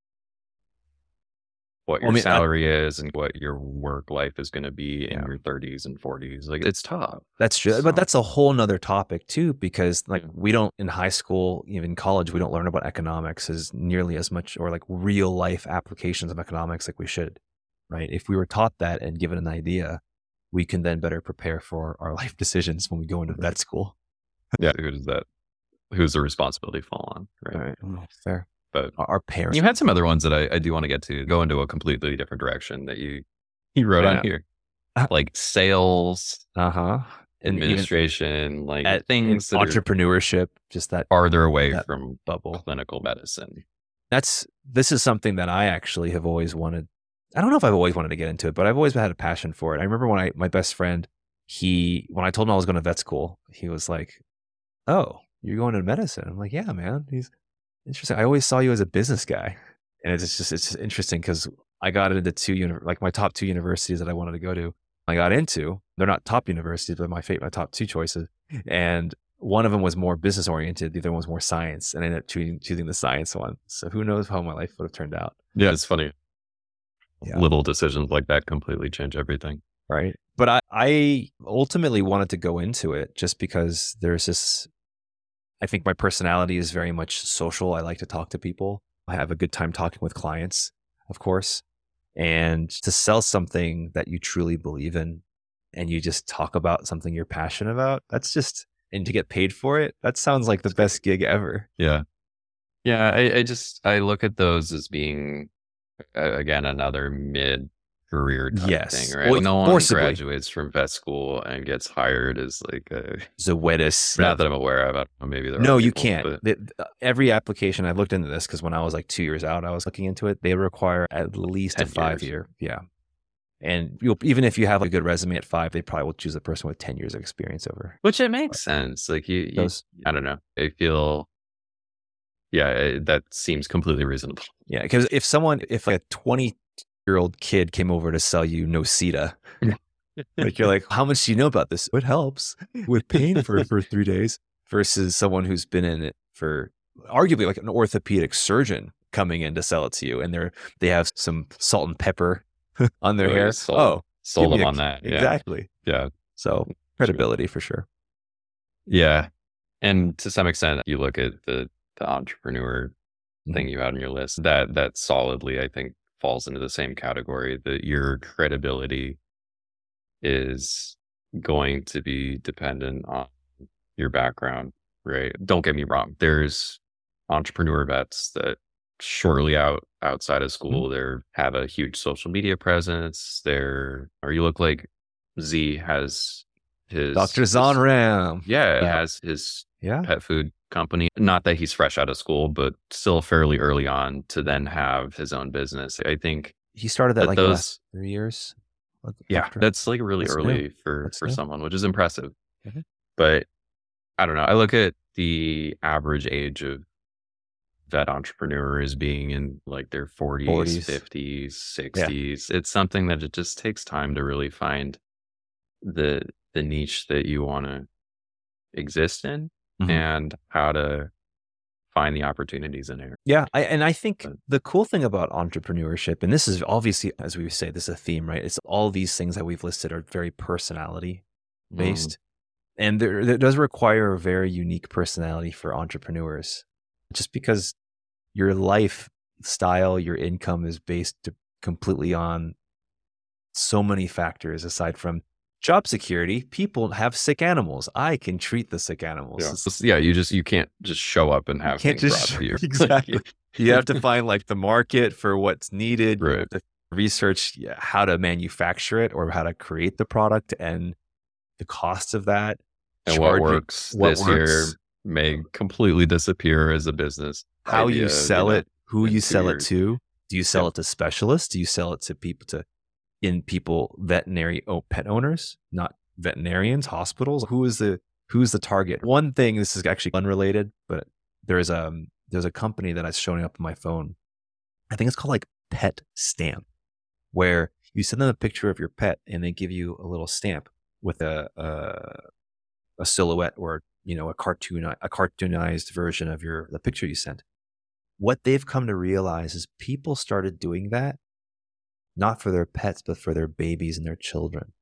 what your salary is and what your work life is going to be in your 30s and 40s. Like, it's tough. That's true. So. But that's a whole nother topic too, because like we don't, in high school, even college, we don't learn about economics as nearly as much, or like real life applications of economics like we should, right? If we were taught that and given an idea, we can then better prepare for our life decisions when we go into vet school. Yeah. Who's the responsibility fall on? Right. Fair. But our parents. You had some other ones that I do want to get to, go into a completely different direction that you wrote on here, like sales, administration, like things that entrepreneurship, just that farther away from bubble clinical medicine. This is something that I actually have always wanted. I don't know if I've always wanted to get into it, but I've always had a passion for it. I remember when my best friend, when I told him I was going to vet school, he was like, "Oh, you're going to medicine?" I'm like, "Yeah, man." He's interesting. I always saw you as a business guy. And it's just interesting because I got into my top two universities that I wanted to go to. I got into, they're not top universities, but my top two choices. And one of them was more business oriented. The other one was more science. And I ended up choosing the science one. So who knows how my life would have turned out. Yeah, it's funny. Yeah. Little decisions like that completely change everything. Right. But I ultimately wanted to go into it just because there's this, I think my personality is very much social. I like to talk to people. I have a good time talking with clients, of course. And to sell something that you truly believe in and you just talk about something you're passionate about, and to get paid for it, that sounds like the best gig ever. Yeah. Yeah. I look at those as being, again, another mid-career type thing, right? Well, no one graduates from vet school and gets hired as like a Zoetis. Not that I'm aware of. I don't know, maybe there No, you can't. Every application, I've looked into this because when I was like 2 years out, I was looking into it. They require at least a 5-year. Yeah. And even if you have a good resume at 5, they probably will choose a person with 10 years of experience over. Which it makes sense. Like I don't know. I feel, that seems completely reasonable. Yeah. Because if like a 20-year-old kid came over to sell you Nocita, like you're like, how much do you know about this? It helps with pain for 3 days, versus someone who's been in it for arguably like an orthopedic surgeon coming in to sell it to you. And they have some salt and pepper on their hair. Sold them on that. Yeah. Exactly. Yeah. So credibility for sure. Yeah. And to some extent, you look at the entrepreneur thing you had on your list, that solidly, I think, falls into the same category, that your credibility is going to be dependent on your background, right? Don't get me wrong. There's entrepreneur vets that shortly outside of Mhm. school. They have a huge social media presence. Or you look like Z has Dr. his Zonram. yeah, Yeah. has his Yeah. pet food company. Not that he's fresh out of school, but still fairly early on to then have his own business. I think He started that that like the last those 3 years yeah, after. that's like really That's new. early for That's new. someone, which is impressive. Mhm. But I don't know. I look at the average age of vet entrepreneur as being in like their 40s, 40s. 50s, Yeah. 60s. It's something that it just takes time to really find the niche that you want to exist in Mhm. and how to find the opportunities in it. Yeah, I think But, the cool thing about entrepreneurship, and this is obviously, as we say, this is a theme, right? It's all these things that we've listed are very personality mm, based. And there does require a very unique personality for entrepreneurs, just because your lifestyle, your income is based completely on so many factors aside from job security. People have sick animals. I can treat the sick animals. yeah. Yeah, you can't just show up and You have can't things brought just to you. exactly. You have to find like the market for what's needed. You Right. have to research how to manufacture it or how to create the product and the cost of that. And what Charge it, works what this works, year may completely disappear as a business how you idea, sell it, who in you 2 sell it years. to. Do you sell Yep. it to specialists? Do you sell it to people, veterinary pet owners, not veterinarians, hospitals? Who's the target? One thing, this is actually unrelated, but there's a company that is showing up on my phone. I think it's called like Pet Stamp, where you send them a picture of your pet and they give you a little stamp with a silhouette or a cartoonized version of the picture you sent. What they've come to realize is people started doing that not for their pets but for their babies and their children.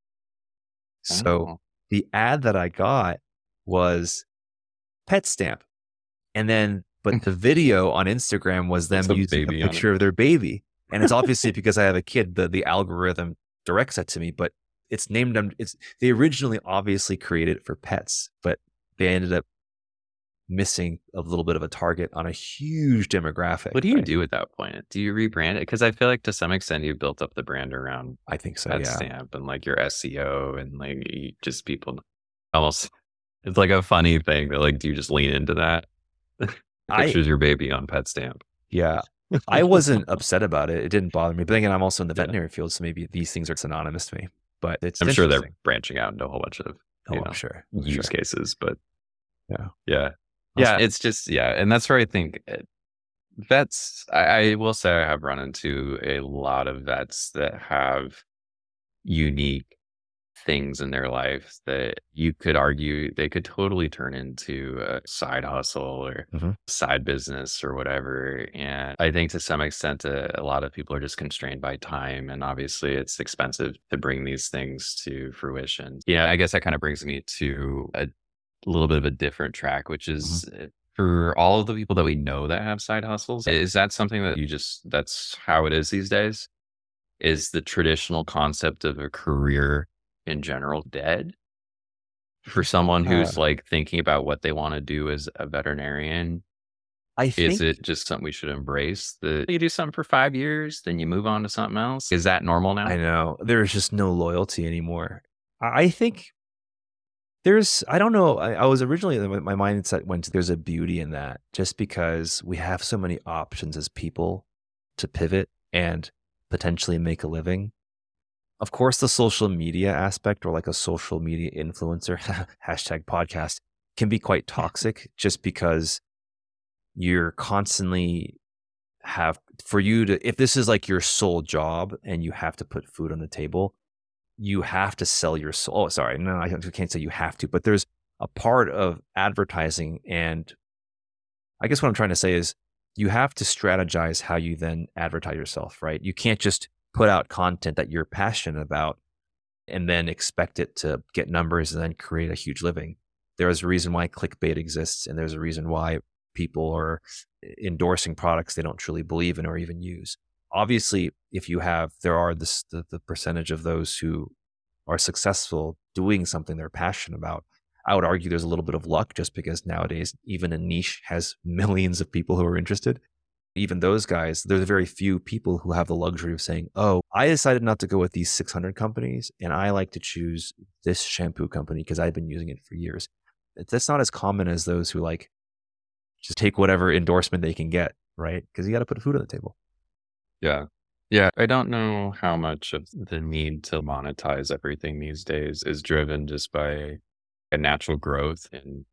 So Oh, the ad that I got was Pet Stamp. And then, but the video on Instagram was it's them a using a baby on it. picture of their baby. And it's obviously because I have a kid, the algorithm directs that to me, but it's named them. They originally obviously created it for pets, but they ended up missing a little bit of a target on a huge demographic. What do you Right? do at that point? Do you rebrand it? Because I feel like to some extent you've built up the brand around I think so. that Yeah. stamp and like your SEO and like just people almost it's like a funny thing that like do you just lean into that? I, Pictures your baby on pet stamp. yeah, I wasn't upset about it. It didn't bother me. But then again, I'm also in the Yeah. veterinary field, so maybe these things are synonymous to me. But it's I'm sure they're interesting. branching out into a whole bunch of, Oh, I'm sure. I'm use sure. cases, but Yeah. yeah. That's Yeah, fine. it's just yeah, and that's where I think vets I will say I have run into a lot of vets that have unique things in their life that you could argue they could totally turn into a side hustle or Mhm. side business or whatever. And I think to some extent, a lot of people are just constrained by time. And obviously, it's expensive to bring these things to fruition. Yeah, I guess that kind of brings me to a little bit of a different track, which Mhm. is for all of the people that we know that have side hustles, is that something that that's how it is these days? Is the traditional concept of a career in general dead for someone Uh, who's like thinking about what they want to do as a veterinarian? I Is think it just something we should embrace that you do something for 5 years, then you move on to something else? Is that normal now? I know there's just no loyalty anymore. I think I don't know. I was originally, my mindset went to there's a beauty in that just because we have so many options as people to pivot and potentially make a living. Of course, the social media aspect or like a social media influencer, hashtag podcast, can be quite toxic just because you're constantly if this is like your sole job and you have to put food on the table, you have to sell your soul. Oh, sorry. No, I can't say you have to, but there's a part of advertising. And I guess what I'm trying to say is you have to strategize how you then advertise yourself, right? You can't just put out content that you're passionate about and then expect it to get numbers and then create a huge living. There is a reason why clickbait exists, and there's a reason why people are endorsing products they don't truly believe in or even use. Obviously, there are the percentage of those who are successful doing something they're passionate about. I would argue there's a little bit of luck just because nowadays even a niche has millions of people who are interested. even those guys, there's very few people who have the luxury of saying, oh, I decided not to go with these 600 companies and I like to choose this shampoo company because I've been using it for years. That's not as common as those who like just take whatever endorsement they can get, right? Because you got to put food on the table. Yeah. Yeah. I don't know how much of the need to monetize everything these days is driven just by a natural growth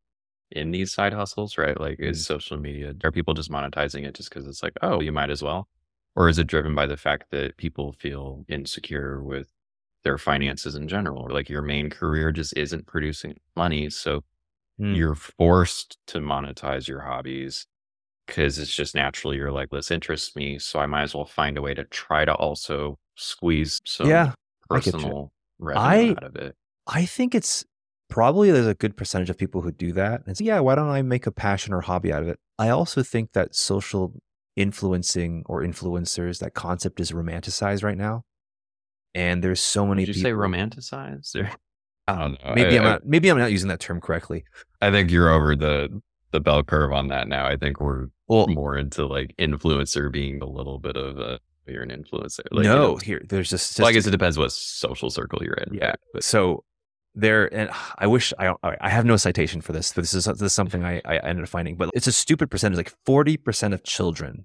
in these side hustles, right? Like, is social media, are people just monetizing it just because it's like, oh, you might as well? Or is it driven by the fact that people feel insecure with their finances in general? Or like your main career just isn't producing money. So you're forced to monetize your hobbies because it's just naturally you're like, this interests me. So I might as well find a way to try to also squeeze some personal revenue out of it. I think it's probably there's a good percentage of people who do that. And so, why don't I make a passion or hobby out of it? I also think that social influencing or influencers, that concept is romanticized right now. And there's so many people. Did you say romanticized? I don't know. Maybe I'm not using that term correctly. I think you're over the bell curve on that now. I think we're more into like influencer being a little bit of you're an influencer. Like, here there's just. Well, I guess it depends what social circle you're in. Yeah. But so there, and I wish I have no citation for this. But this is something I ended up finding. But it's a stupid percentage. Like 40% of children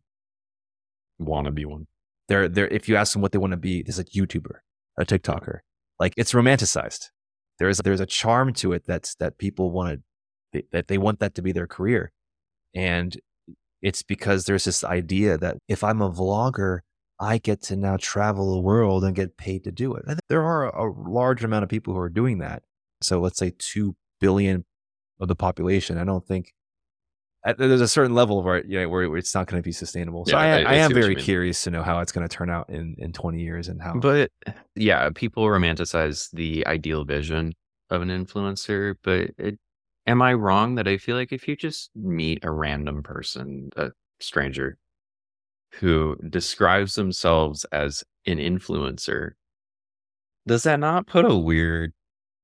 want to be one. They're if you ask them what they want to be, there's a YouTuber, a TikToker. Like it's romanticized. There's a charm to it that people want that they want that to be their career. And it's because there's this idea that if I'm a vlogger, I get to now travel the world and get paid to do it. I think there are a large amount of people who are doing that. So let's say 2 billion of the population. I don't think there's a certain level where it's not going to be sustainable. So I am very curious to know how it's going to turn out in 20 years and how. But yeah, people romanticize the ideal vision of an influencer. But am I wrong that I feel like if you just meet a random person, a stranger, who describes themselves as an influencer, does that not put a weird...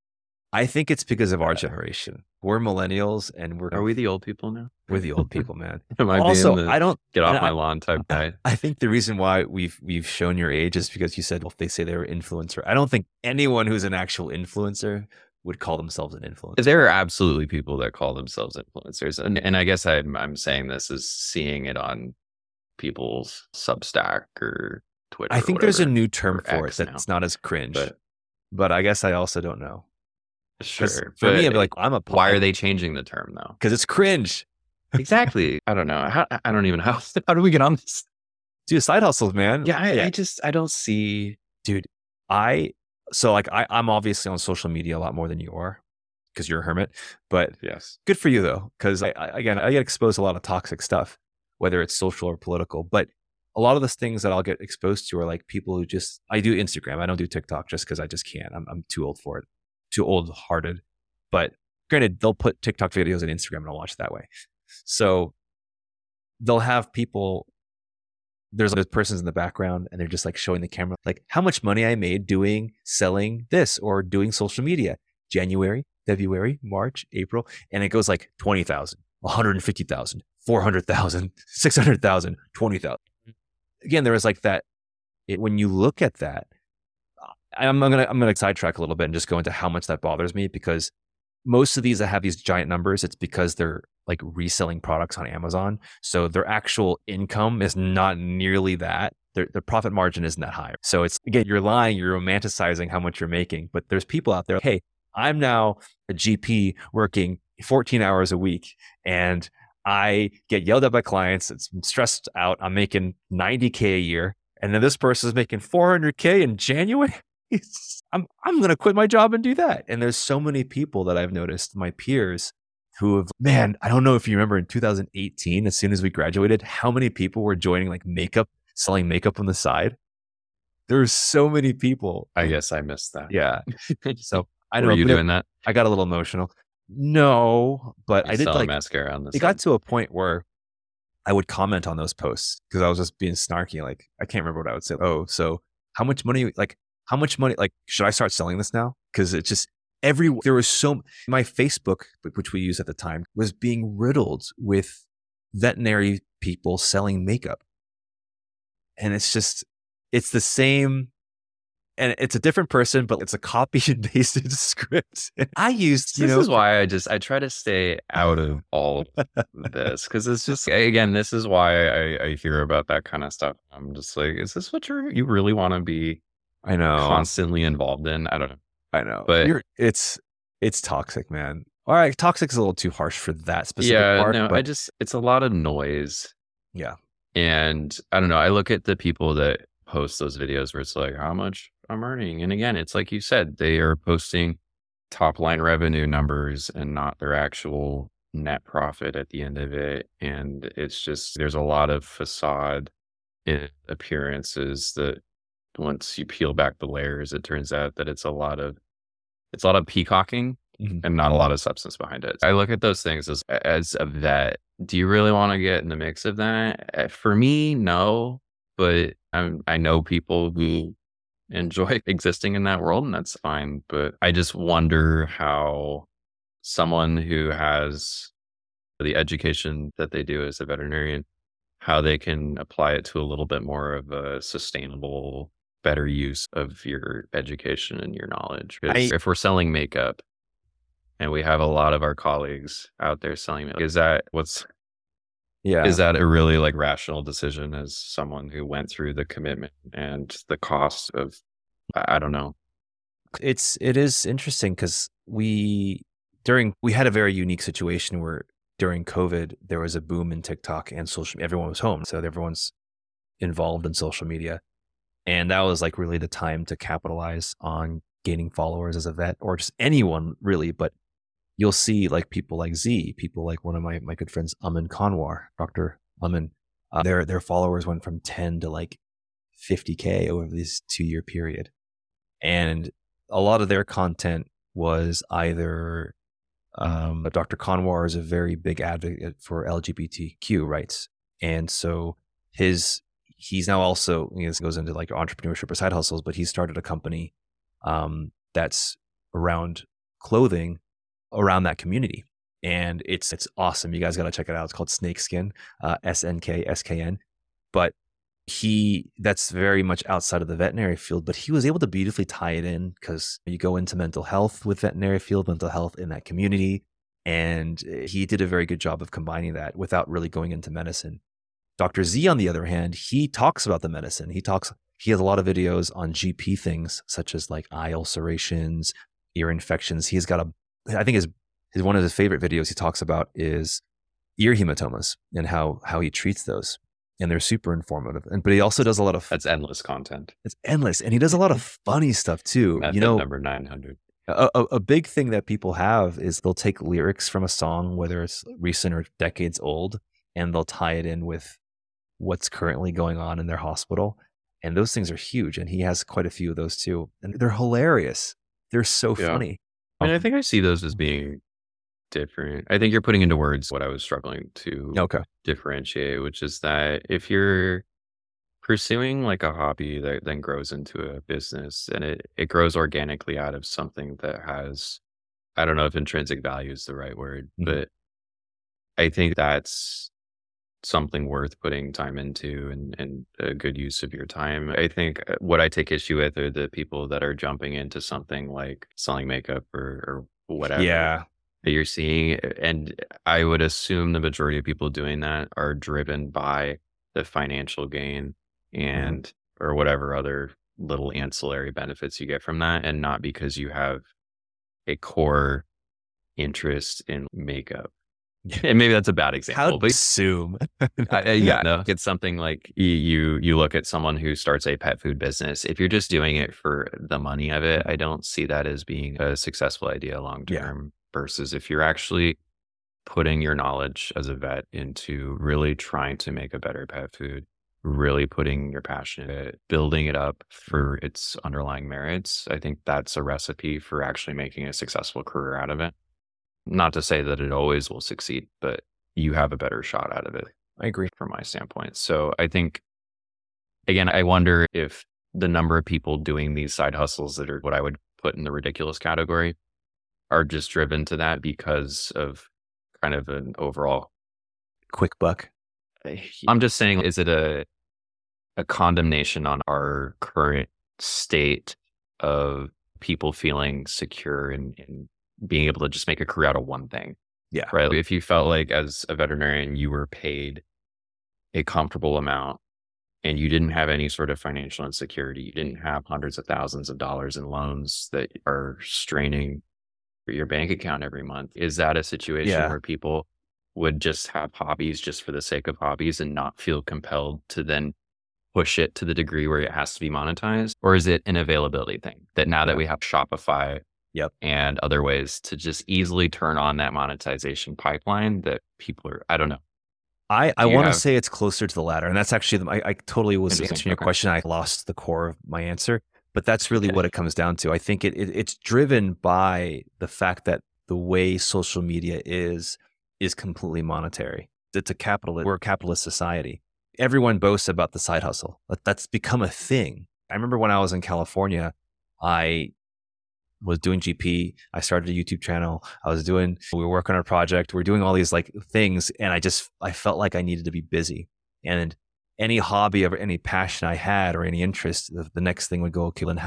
I think it's because of our generation. We're millennials and Are we the old people now? We're the old people, man. Am I also, being the I don't get off my lawn type guy? I think the reason why we've shown your age is because you said, well, they say they're an influencer. I don't think anyone who's an actual influencer would call themselves an influencer. There are absolutely people that call themselves influencers. And I guess I'm saying this as seeing it on people's Substack or Twitter. I think there's a new term for it that's not as cringe. But I guess I also don't know. Sure. For me, I'd be like, why are they changing the term though? Because it's cringe. Exactly. I don't know. I don't even know. How do we get on this? Dude, side hustles, man. Yeah, I don't see. Dude, I'm obviously on social media a lot more than you are because you're a hermit. But yes, good for you though. Because I get exposed to a lot of toxic stuff, whether it's social or political. But a lot of the things that I'll get exposed to are like people who I do Instagram. I don't do TikTok just because I just can't. I'm too old for it. Too old-hearted. But granted, they'll put TikTok videos on Instagram and I'll watch it that way. So they'll have people, there's persons in the background and they're just like showing the camera, like how much money I made selling this or doing social media. January, February, March, April. And it goes like 20,000, 150,000, 400,000, 600,000, 20,000. Again, there was like that. When you look at that, I'm gonna sidetrack a little bit and just go into how much that bothers me, because most of these that have these giant numbers, it's because they're like reselling products on Amazon. So their actual income is not nearly that. Their profit margin isn't that high. So it's, again, you're lying, you're romanticizing how much you're making. But there's people out there, hey, I'm now a GP working 14 hours a week and I get yelled at by clients. I'm stressed out. I'm making $90K a year. And then this person is making $400K in January. I'm going to quit my job and do that. And there's so many people that I've noticed, my peers, who have, man, I don't know if you remember in 2018, as soon as we graduated, how many people were joining like selling makeup on the side. There's so many people. I guess I missed that. Yeah. So I know. Were you doing that? I got a little emotional. No, but I did like mascara on this. It got to a point where I would comment on those posts because I was just being snarky. Like, I can't remember what I would say. Oh, so how much money, like should I start selling this now? Because it's just there was my Facebook, which we used at the time, was being riddled with veterinary people selling makeup. And it's the same, and it's a different person, but it's a copy and pasted script. I used, This is why I try to stay out of all of this, because it's just, again, this is why I hear about that kind of stuff. I'm just like, is this what you really want to be I know constantly involved in? I don't know. I know, but it's toxic, man. All right, toxic is a little too harsh for that specific part. No, but it's a lot of noise. Yeah. And I don't know. I look at the people that post those videos where it's like, how much I'm earning. And again, it's like you said, they are posting top line revenue numbers and not their actual net profit at the end of it. And it's just, there's a lot of facade appearances that once you peel back the layers, it turns out that it's a lot of peacocking and not a lot of substance behind it. I look at those things as a vet. Do you really want to get in the mix of that? For me, no, but I know people who enjoy existing in that world, and that's fine. But I just wonder how someone who has the education that they do as a veterinarian, how they can apply it to a little bit more of a sustainable, better use of your education and your knowledge. If we're selling makeup and we have a lot of our colleagues out there selling makeup, is that a really like rational decision as someone who went through the commitment and the cost of, I don't know. It is interesting because we had a very unique situation where during COVID, there was a boom in TikTok and everyone was home. So everyone's involved in social media. And that was like really the time to capitalize on gaining followers as a vet, or just anyone really. But you'll see like people like Z, people like one of my good friends, Amin Kanwar, Dr. Amin, their followers went from 10 to like 50K over this 2-year period. And a lot of their content was either Dr. Kanwar is a very big advocate for LGBTQ rights. And so he's now also, goes into like entrepreneurship or side hustles, but he started a company that's around clothing around that community. And it's awesome. You guys got to check it out. It's called Snakeskin, SNKSKN. But that's very much outside of the veterinary field, but he was able to beautifully tie it in because you go into mental health with veterinary field, mental health in that community. And he did a very good job of combining that without really going into medicine. Dr. Z, on the other hand, he talks about the medicine. He has a lot of videos on GP things such as like eye ulcerations, ear infections. He's got I think one of his favorite videos he talks about is ear hematomas and how he treats those. And they're super informative. But he also does a lot of... That's endless content. It's endless. And he does a lot of funny stuff too. Method number 900. A big thing that people have is they'll take lyrics from a song, whether it's recent or decades old, and they'll tie it in with what's currently going on in their hospital. And those things are huge. And he has quite a few of those too. And they're hilarious. They're so funny. I mean, I think I see those as being different. I think you're putting into words what I was struggling to differentiate, which is that if you're pursuing like a hobby that then grows into a business and it grows organically out of something that has, I don't know if intrinsic value is the right word, but I think that's something worth putting time into and a good use of your time. I think what I take issue with are the people that are jumping into something like selling makeup or whatever. Yeah. That you're seeing. And I would assume the majority of people doing that are driven by the financial gain and or whatever other little ancillary benefits you get from that, and not because you have a core interest in makeup. And maybe that's a bad example. But assume. It's something like you look at someone who starts a pet food business. If you're just doing it for the money of it, I don't see that as being a successful idea long term. Versus if you're actually putting your knowledge as a vet into really trying to make a better pet food, really putting your passion in it, building it up for its underlying merits, I think that's a recipe for actually making a successful career out of it. Not to say that it always will succeed, but you have a better shot out of it. I agree from my standpoint. So I think, again, I wonder if the number of people doing these side hustles that are what I would put in the ridiculous category are just driven to that because of kind of an overall quick buck. I'm just saying, is it a a condemnation on our current state of people feeling secure and being able to just make a career out of one thing. Yeah. Right. If you felt like as a veterinarian, you were paid a comfortable amount and you didn't have any sort of financial insecurity, you didn't have hundreds of thousands of dollars in loans that are straining your bank account every month. Is that a situation Yeah. where people would just have hobbies just for the sake of hobbies and not feel compelled to then push it to the degree where it has to be monetized? Or is it an availability thing that now that we have Shopify Yep. and other ways to just easily turn on that monetization pipeline that people are, I don't know. I Do you want to have- say it's closer to the latter. And that's actually, I totally was Interesting. answering your Okay. question. I lost the core of my answer, but that's really Okay. what it comes down to. I think it's driven by the fact that the way social media is completely monetary. We're a capitalist society. Everyone boasts about the side hustle. That's become a thing. I remember when I was in California, I was doing GP. I started a YouTube channel. We were working on a project. We were doing all these like things. And I felt like I needed to be busy. And any hobby or any passion I had or any interest, the next thing would go, okay, then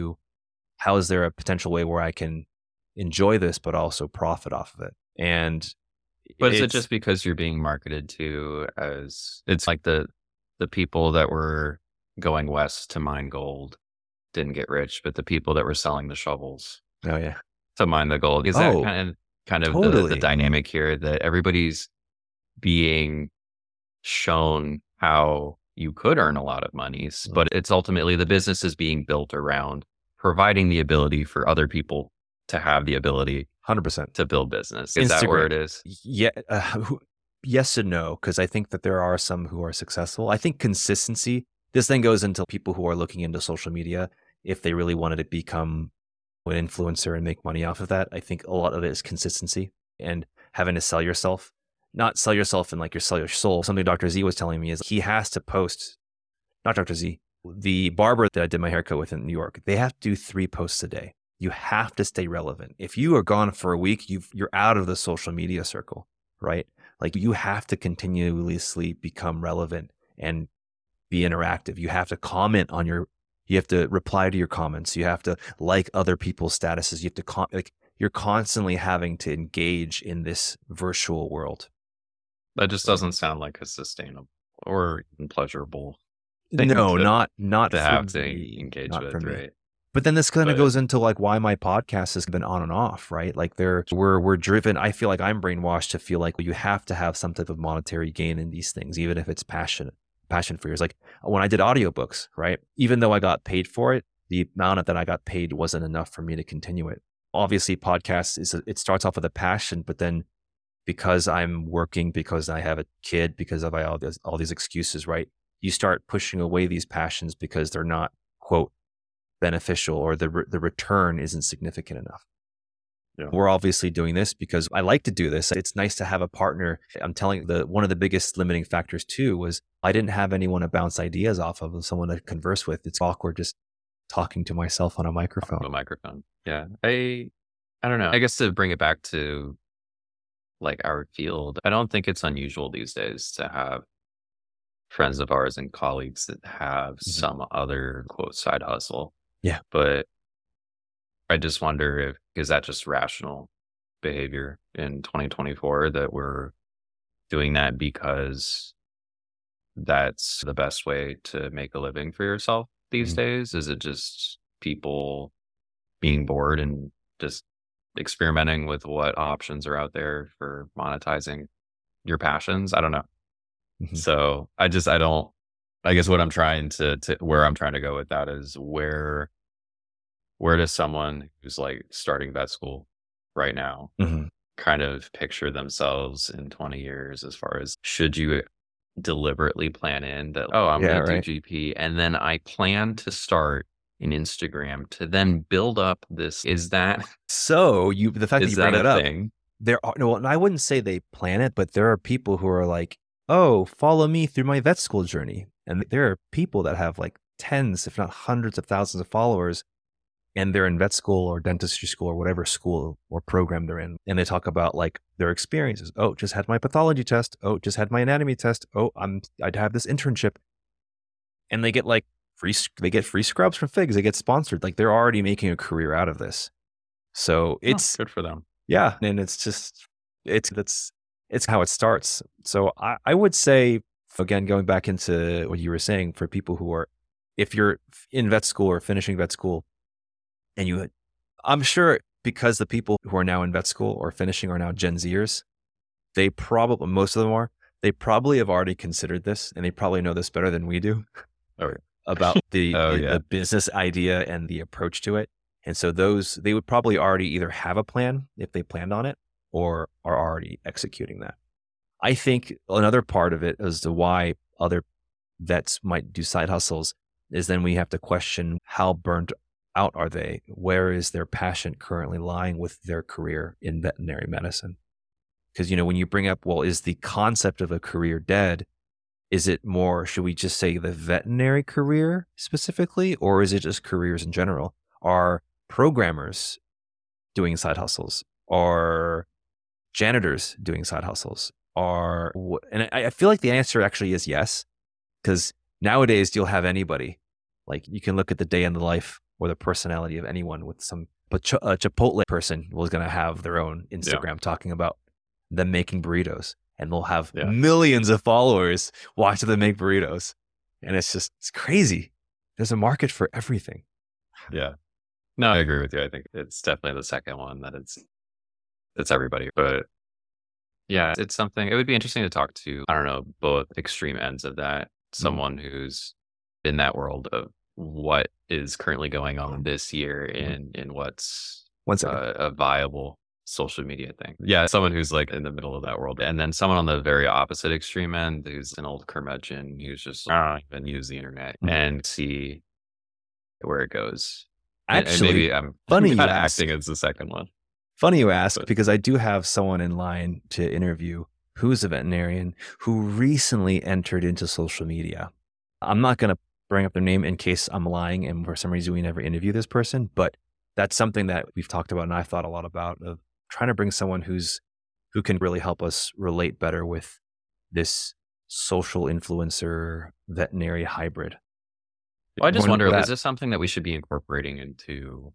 how is there a potential way where I can enjoy this, but also profit off of it? And But is it just because you're being marketed to as it's like the people that were going west to mine gold didn't get rich, but the people that were selling the shovels oh yeah, to mine the gold. Is that kind of totally. the dynamic here that everybody's being shown how you could earn a lot of money, but it's ultimately the business is being built around providing the ability for other people to have the ability 100% to build business. Is that where it is? Yeah. Yes and no, because I think that there are some who are successful. I think consistency, this then goes into people who are looking into social media. If they really wanted to become an influencer and make money off of that, I think a lot of it is consistency and having to sell yourself. Not sell yourself and like you sell your soul. Something Dr. Z was telling me is he has to post, not Dr. Z, the barber that I did my haircut with in New York, they have to do 3 posts a day. You have to stay relevant. If you are gone for a week, you're out of the social media circle, right? Like you have to continuously become relevant and be interactive. You have to comment on you have to reply to your comments. You have to like other people's statuses. You have to you're constantly having to engage in this virtual world. That just doesn't sound like a sustainable or even pleasurable thing No, to not to for have to me, engage not with, for me. right? But then this kind of But- goes into like why my podcast has been on and off, right? Like we're driven. I feel like I'm brainwashed to feel like you have to have some type of monetary gain in these things, even if it's passion for yours. Like when I did audiobooks, right? Even though I got paid for it, the amount that I got paid wasn't enough for me to continue it. Obviously, podcasts it starts off with a passion, but then because I'm working, because I have a kid, because of all these excuses, right? You start pushing away these passions because they're not, quote, beneficial or the return isn't significant enough. Yeah. We're obviously doing this because I like to do this. It's nice to have a partner. I'm telling one of the biggest limiting factors too was I didn't have anyone to bounce ideas off of, someone to converse with. It's awkward just talking to myself on a microphone. Yeah. I don't know. I guess to bring it back to like our field, I don't think it's unusual these days to have friends of ours and colleagues that have some other quote side hustle. Yeah. But I just wonder if, is that just rational behavior in 2024 that we're doing that because that's the best way to make a living for yourself these days? Is it just people being bored and just experimenting with what options are out there for monetizing your passions? I don't know. So I guess what I'm trying where I'm trying to go with that is where does someone who's like starting vet school right now kind of picture themselves in 20 years as far as should you deliberately plan in that, oh, I'm going to do GP and then I plan to start an Instagram to then build up this, is that so the fact that you bring it up, thing? There are no, and I wouldn't say they plan it, but there are people who are like, oh, follow me through my vet school journey. And there are people that have like tens, if not hundreds of thousands of followers, and they're in vet school or dentistry school or whatever school or program they're in. And they talk about like their experiences. Oh, just had my pathology test. Oh, just had my anatomy test. Oh, I'd have this internship. and they get like free scrubs from Figs. They get sponsored. Like they're already making a career out of this. So it's good for them. Yeah, and it's how it starts. So I would say, again, going back into what you were saying, for people who are, if you're in vet school or finishing vet school, and I'm sure because the people who are now in vet school or finishing are now Gen Zers, most of them are, they probably have already considered this, and they probably know this better than we do. Oh, yeah. About yeah. the business idea and the approach to it. And so they would probably already either have a plan if they planned on it, or are already executing that. I think another part of it as to why other vets might do side hustles is then we have to question, how burnt out are they? Where is their passion currently lying with their career in veterinary medicine? Because, when you bring up, well, is the concept of a career dead? Is it more, should we just say the veterinary career specifically, or is it just careers in general? Are programmers doing side hustles? Are janitors doing side hustles? And I feel like the answer actually is yes, because nowadays you'll have anybody. Like you can look at the day in the life or the personality of anyone with a Chipotle person was going to have their own Instagram talking about them making burritos. And they'll have millions of followers watching them make burritos. And it's crazy. There's a market for everything. Yeah. No, I agree with you. I think it's definitely the second one that it's everybody. But yeah, it's something, it would be interesting to talk to, I don't know, both extreme ends of that. Someone who's in that world of what is currently going on this year in what's a viable social media thing. Yeah, someone who's like in the middle of that world. And then someone on the very opposite extreme end who's an old curmudgeon who's just and use the internet and see where it goes. Actually, and maybe I'm funny you acting as the second one. Funny you ask, because I do have someone in line to interview who's a veterinarian who recently entered into social media. I'm not going to bring up their name in case I'm lying and for some reason we never interview this person, but that's something that we've talked about and I've thought a lot about, of trying to bring someone who can really help us relate better with this social influencer veterinary hybrid. Well, I just wonder, is this something that we should be incorporating into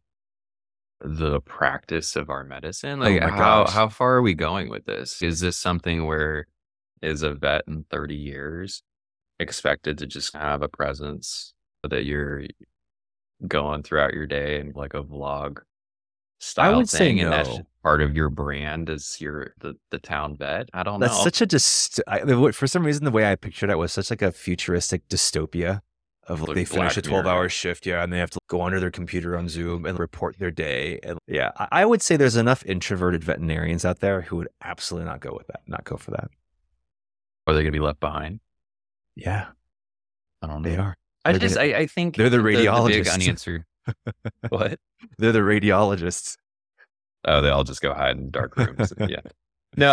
the practice of our medicine? Like, how far are we going with this? Is this something where is a vet in 30 years expected to just have a presence that you're going throughout your day and like a vlog style I would thing, say and no. that's part of your brand as the town vet? I don't know. That's such for some reason the way I pictured it was such like a futuristic dystopia of like they finish a 12-hour shift, and they have to go under their computer on Zoom and report their day. And I would say there's enough introverted veterinarians out there who would absolutely not go for that. Are they going to be left behind? Yeah, I don't know. They are. I think they're the radiologists. The big unanswered. What? They're the radiologists. Oh, they all just go hide in dark rooms. Yeah. No,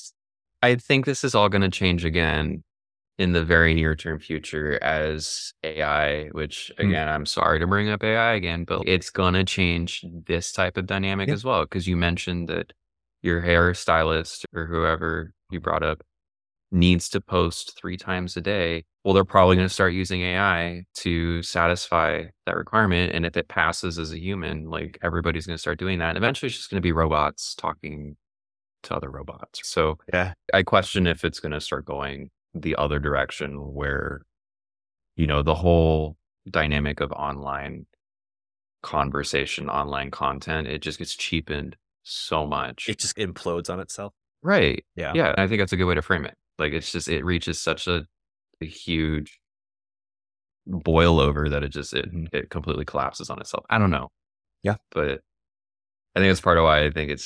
I think this is all going to change again in the very near term future as AI, which again, I'm sorry to bring up AI again, but it's going to change this type of dynamic as well. Because you mentioned that your hairstylist or whoever you brought up needs to post 3 times a day. Well, they're probably going to start using AI to satisfy that requirement. And if it passes as a human, like everybody's going to start doing that. And eventually it's just going to be robots talking to other robots. So I question if it's going to start going the other direction where, the whole dynamic of online conversation, online content, it just gets cheapened so much. It just implodes on itself. Right. Yeah. Yeah. I think that's a good way to frame it. Like it reaches such a huge boil over that it completely collapses on itself. I don't know. Yeah. But I think that's part of why I think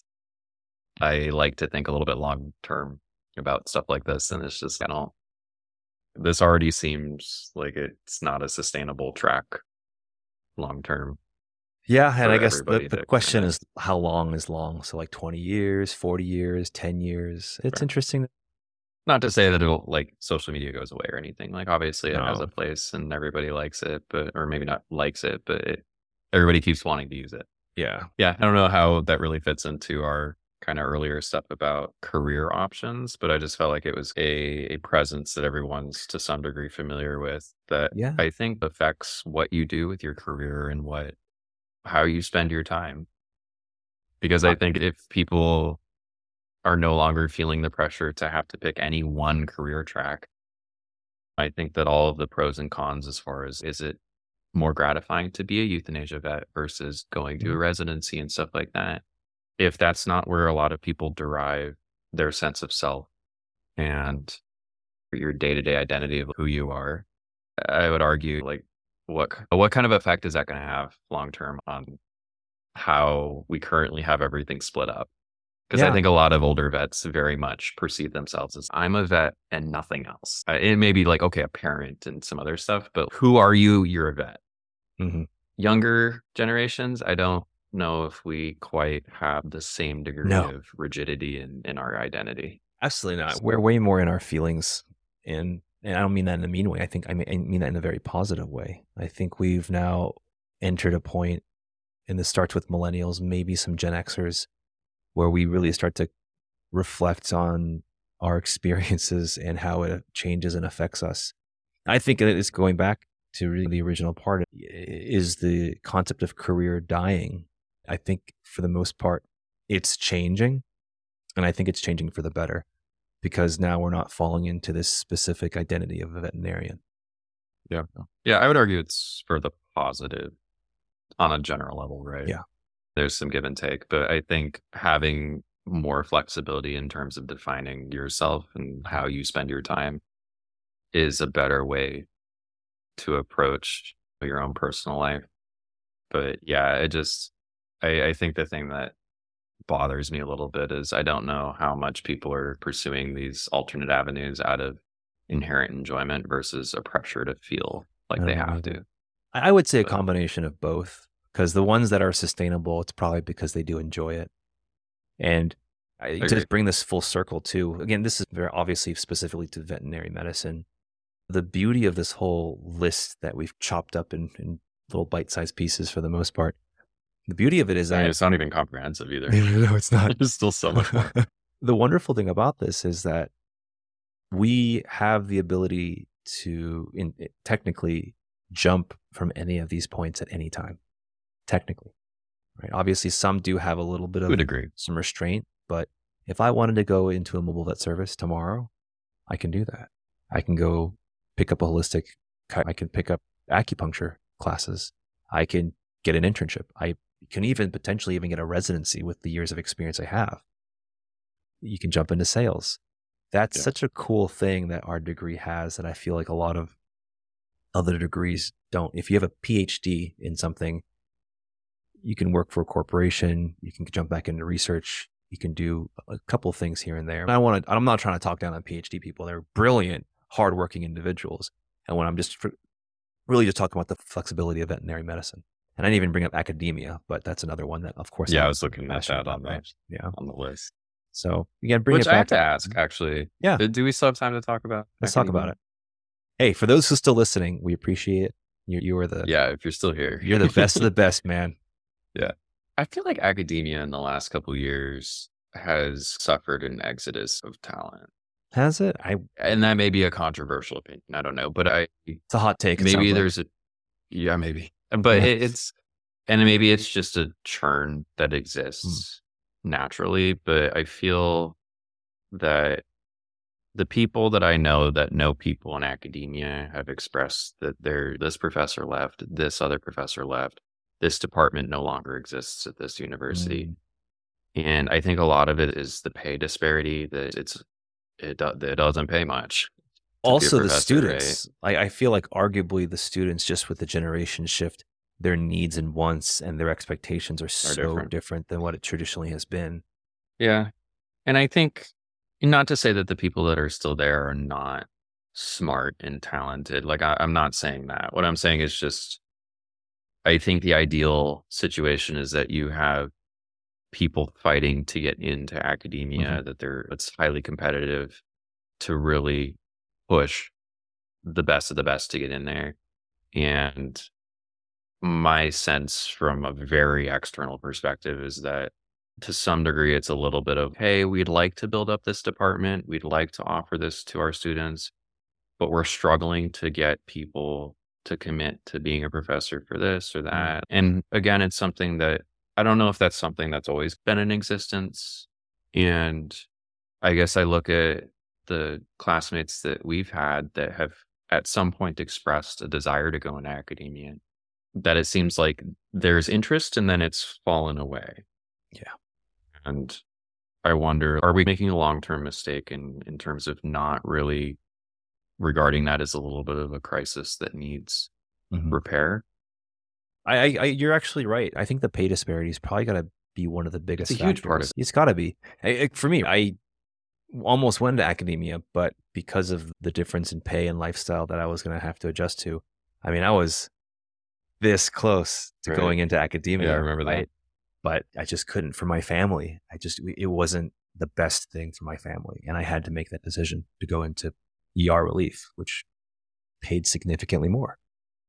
I like to think a little bit long term about stuff like this. And it's just, this already seems like it's not a sustainable track long term. Yeah. And I guess the question is, how long is long? So like 20 years, 40 years, 10 years. It's interesting. Not to say that social media goes away or anything. Like obviously it has a place and everybody likes it, or maybe not likes it, but everybody keeps wanting to use it. Yeah. Yeah. I don't know how that really fits into our kind of earlier stuff about career options, but I just felt like it was a presence that everyone's to some degree familiar with that Yeah. I think affects what you do with your career and how you spend your time. Because Uh, I think if people are no longer feeling the pressure to have to pick any one career track, I think that all of the pros and cons as far as is it more gratifying to be a euthanasia vet versus going to a mhm. residency and stuff like that. If that's not where a lot of people derive their sense of self and your day-to-day identity of who you are, I would argue like what kind of effect is that going to have long term on how we currently have everything split up? Because I Yeah. think a lot of older vets very much perceive themselves as I'm a vet and nothing else. It may be like, okay, a parent and some other stuff, but who are you? You're a vet. Mhm. Younger generations, I don't know if we quite have the same degree No, of rigidity in our identity. absolutely not. We're way more in our feelings, and I don't mean that in a mean way. I mean that in a very positive way. I think we've now entered a point, and this starts with millennials, maybe some Gen Xers, where we really start to reflect on our experiences and how it changes and affects us. I think it is going back to really the original part is the concept of career dying. I think for the most part, it's changing, and I think it's changing for the better because now we're not falling into this specific identity of a veterinarian. Yeah. Yeah, I would argue it's for the positive on a general level, right? Yeah. There's some give and take, but I think having more flexibility in terms of defining yourself and how you spend your time is a better way to approach your own personal life. But yeah, I think the thing that bothers me a little bit is I don't know how much people are pursuing these alternate avenues out of inherent enjoyment versus a pressure to feel I like they don't know have either. to. I would say a But combination of both because the ones that are sustainable, it's probably because they do enjoy it. And I to agree. just bring this full circle too, again, this is very obviously specifically to veterinary medicine. The beauty of this whole list that we've chopped up in little bite-sized pieces for the most part, the beauty of it is I mean, that it's not even comprehensive either. no, it's not. There's still so much more. The wonderful thing about this is that we have the ability to technically jump from any of these points at any time, technically. Right? Obviously, some do have a little bit I of would agree. some restraint, but if I wanted to go into a mobile vet service tomorrow, I can do that. I can go pick up a holistic, I can pick up acupuncture classes. I can get an internship. I can even potentially even get a residency with the years of experience I have. You can jump into sales. That's Yeah. such a cool thing that our degree has that I feel like a lot of other degrees don't. If you have a PhD in something, you can work for a corporation, you can jump back into research, you can do a couple of things here and there. I'm not trying to talk down on PhD people. They're brilliant, hardworking individuals. And when I'm really just talking about the flexibility of veterinary medicine. And I didn't even bring up academia, but that's another one that, of course, Yeah, I I'm was looking at passionate that about, right? Yeah. on the list. So again, bring Which it I have back. to ask, actually. Yeah, Do we still have time to talk about let's talk about academia? it. Hey, for those who are still listening, we appreciate it. You are Yeah, if you're still here. you're the best of the best, man. Yeah. I feel like academia in the last couple years has suffered an exodus of talent. Has it? And that may be a controversial opinion. I don't know. But It's a hot take. It maybe sounds like. there's a, yeah, maybe. But Yeah. and maybe it's just a churn that exists naturally. But I feel that the people that I know that know people in academia have expressed that this professor left, this other professor left, this department no longer exists at this university. Mm. And I think a lot of it is the pay disparity that it doesn't pay much to be a Also, the professor, right? students. I feel like arguably the students, just with the generation shift, their needs and wants and their expectations are so different. different than what it traditionally has been. Yeah. And I think not to say that the people that are still there are not smart and talented. Like I'm not saying that. What I'm saying is just I think the ideal situation is that you have people fighting to get into academia, that it's highly competitive to really push the best of the best to get in there. And my sense from a very external perspective is that to some degree, it's a little bit of, hey, we'd like to build up this department. We'd like to offer this to our students, but we're struggling to get people to commit to being a professor for this or that. And again, it's something that I don't know if that's something that's always been in existence. And I guess I look at the classmates that we've had that have at some point expressed a desire to go into academia, that it seems like there's interest and then it's fallen away. Yeah. And I wonder, are we making a long-term mistake in terms of not really regarding that as a little bit of a crisis that needs repair? You're actually right. I think the pay disparity is probably going to be one of the biggest It's a huge factors. part of it. It's got to be. For me, I almost went into academia, but because of the difference in pay and lifestyle that I was going to have to adjust to, I mean, I was this close to Right. going into academia. Yeah, I remember that. right? But I just couldn't for my family. It wasn't the best thing for my family. And I had to make that decision to go into ER relief, which paid significantly more.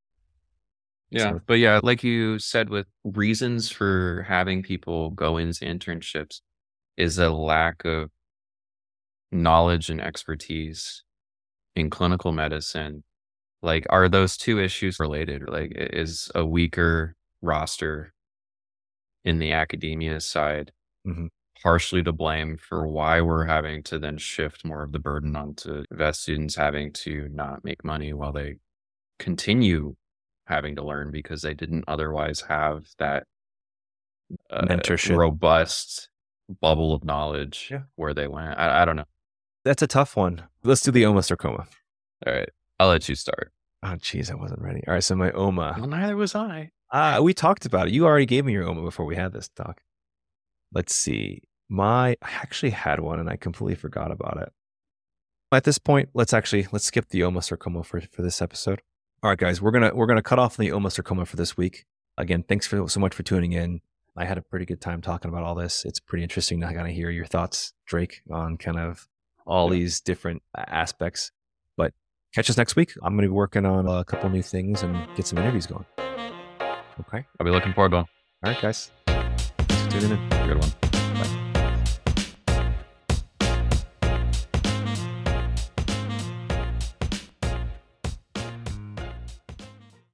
Yeah. So- But yeah, like you said, with reasons for having people go into internships is a lack of knowledge and expertise in clinical medicine. Like, are those two issues related? Like, is a weaker roster in the academia side Mhm. partially to blame for why we're having to then shift more of the burden onto vet students having to not make money while they continue having to learn because they didn't otherwise have that Mentorship. robust bubble of knowledge Yeah. where they went. I don't know. That's a tough one. Let's do the OMA sarcoma. All right. I'll let you start. Oh, geez, I wasn't ready. All right, so my OMA. Well, neither was I. We talked about it. You already gave me your OMA before we had this talk. Let's see. I actually had one and I completely forgot about it. At this point, let's skip the OMA sarcoma for this episode. All right, guys, we're gonna cut off the OMA sarcoma for this week. Again, thanks so much for tuning in. I had a pretty good time talking about all this. It's pretty interesting to kind of hear your thoughts, Drake, on kind of all these different aspects. But catch us next week. I'm going to be working on a couple new things and get some interviews going. Okay. I'll be looking forward to one. All right, guys. Thanks for tuning in. Have a good one.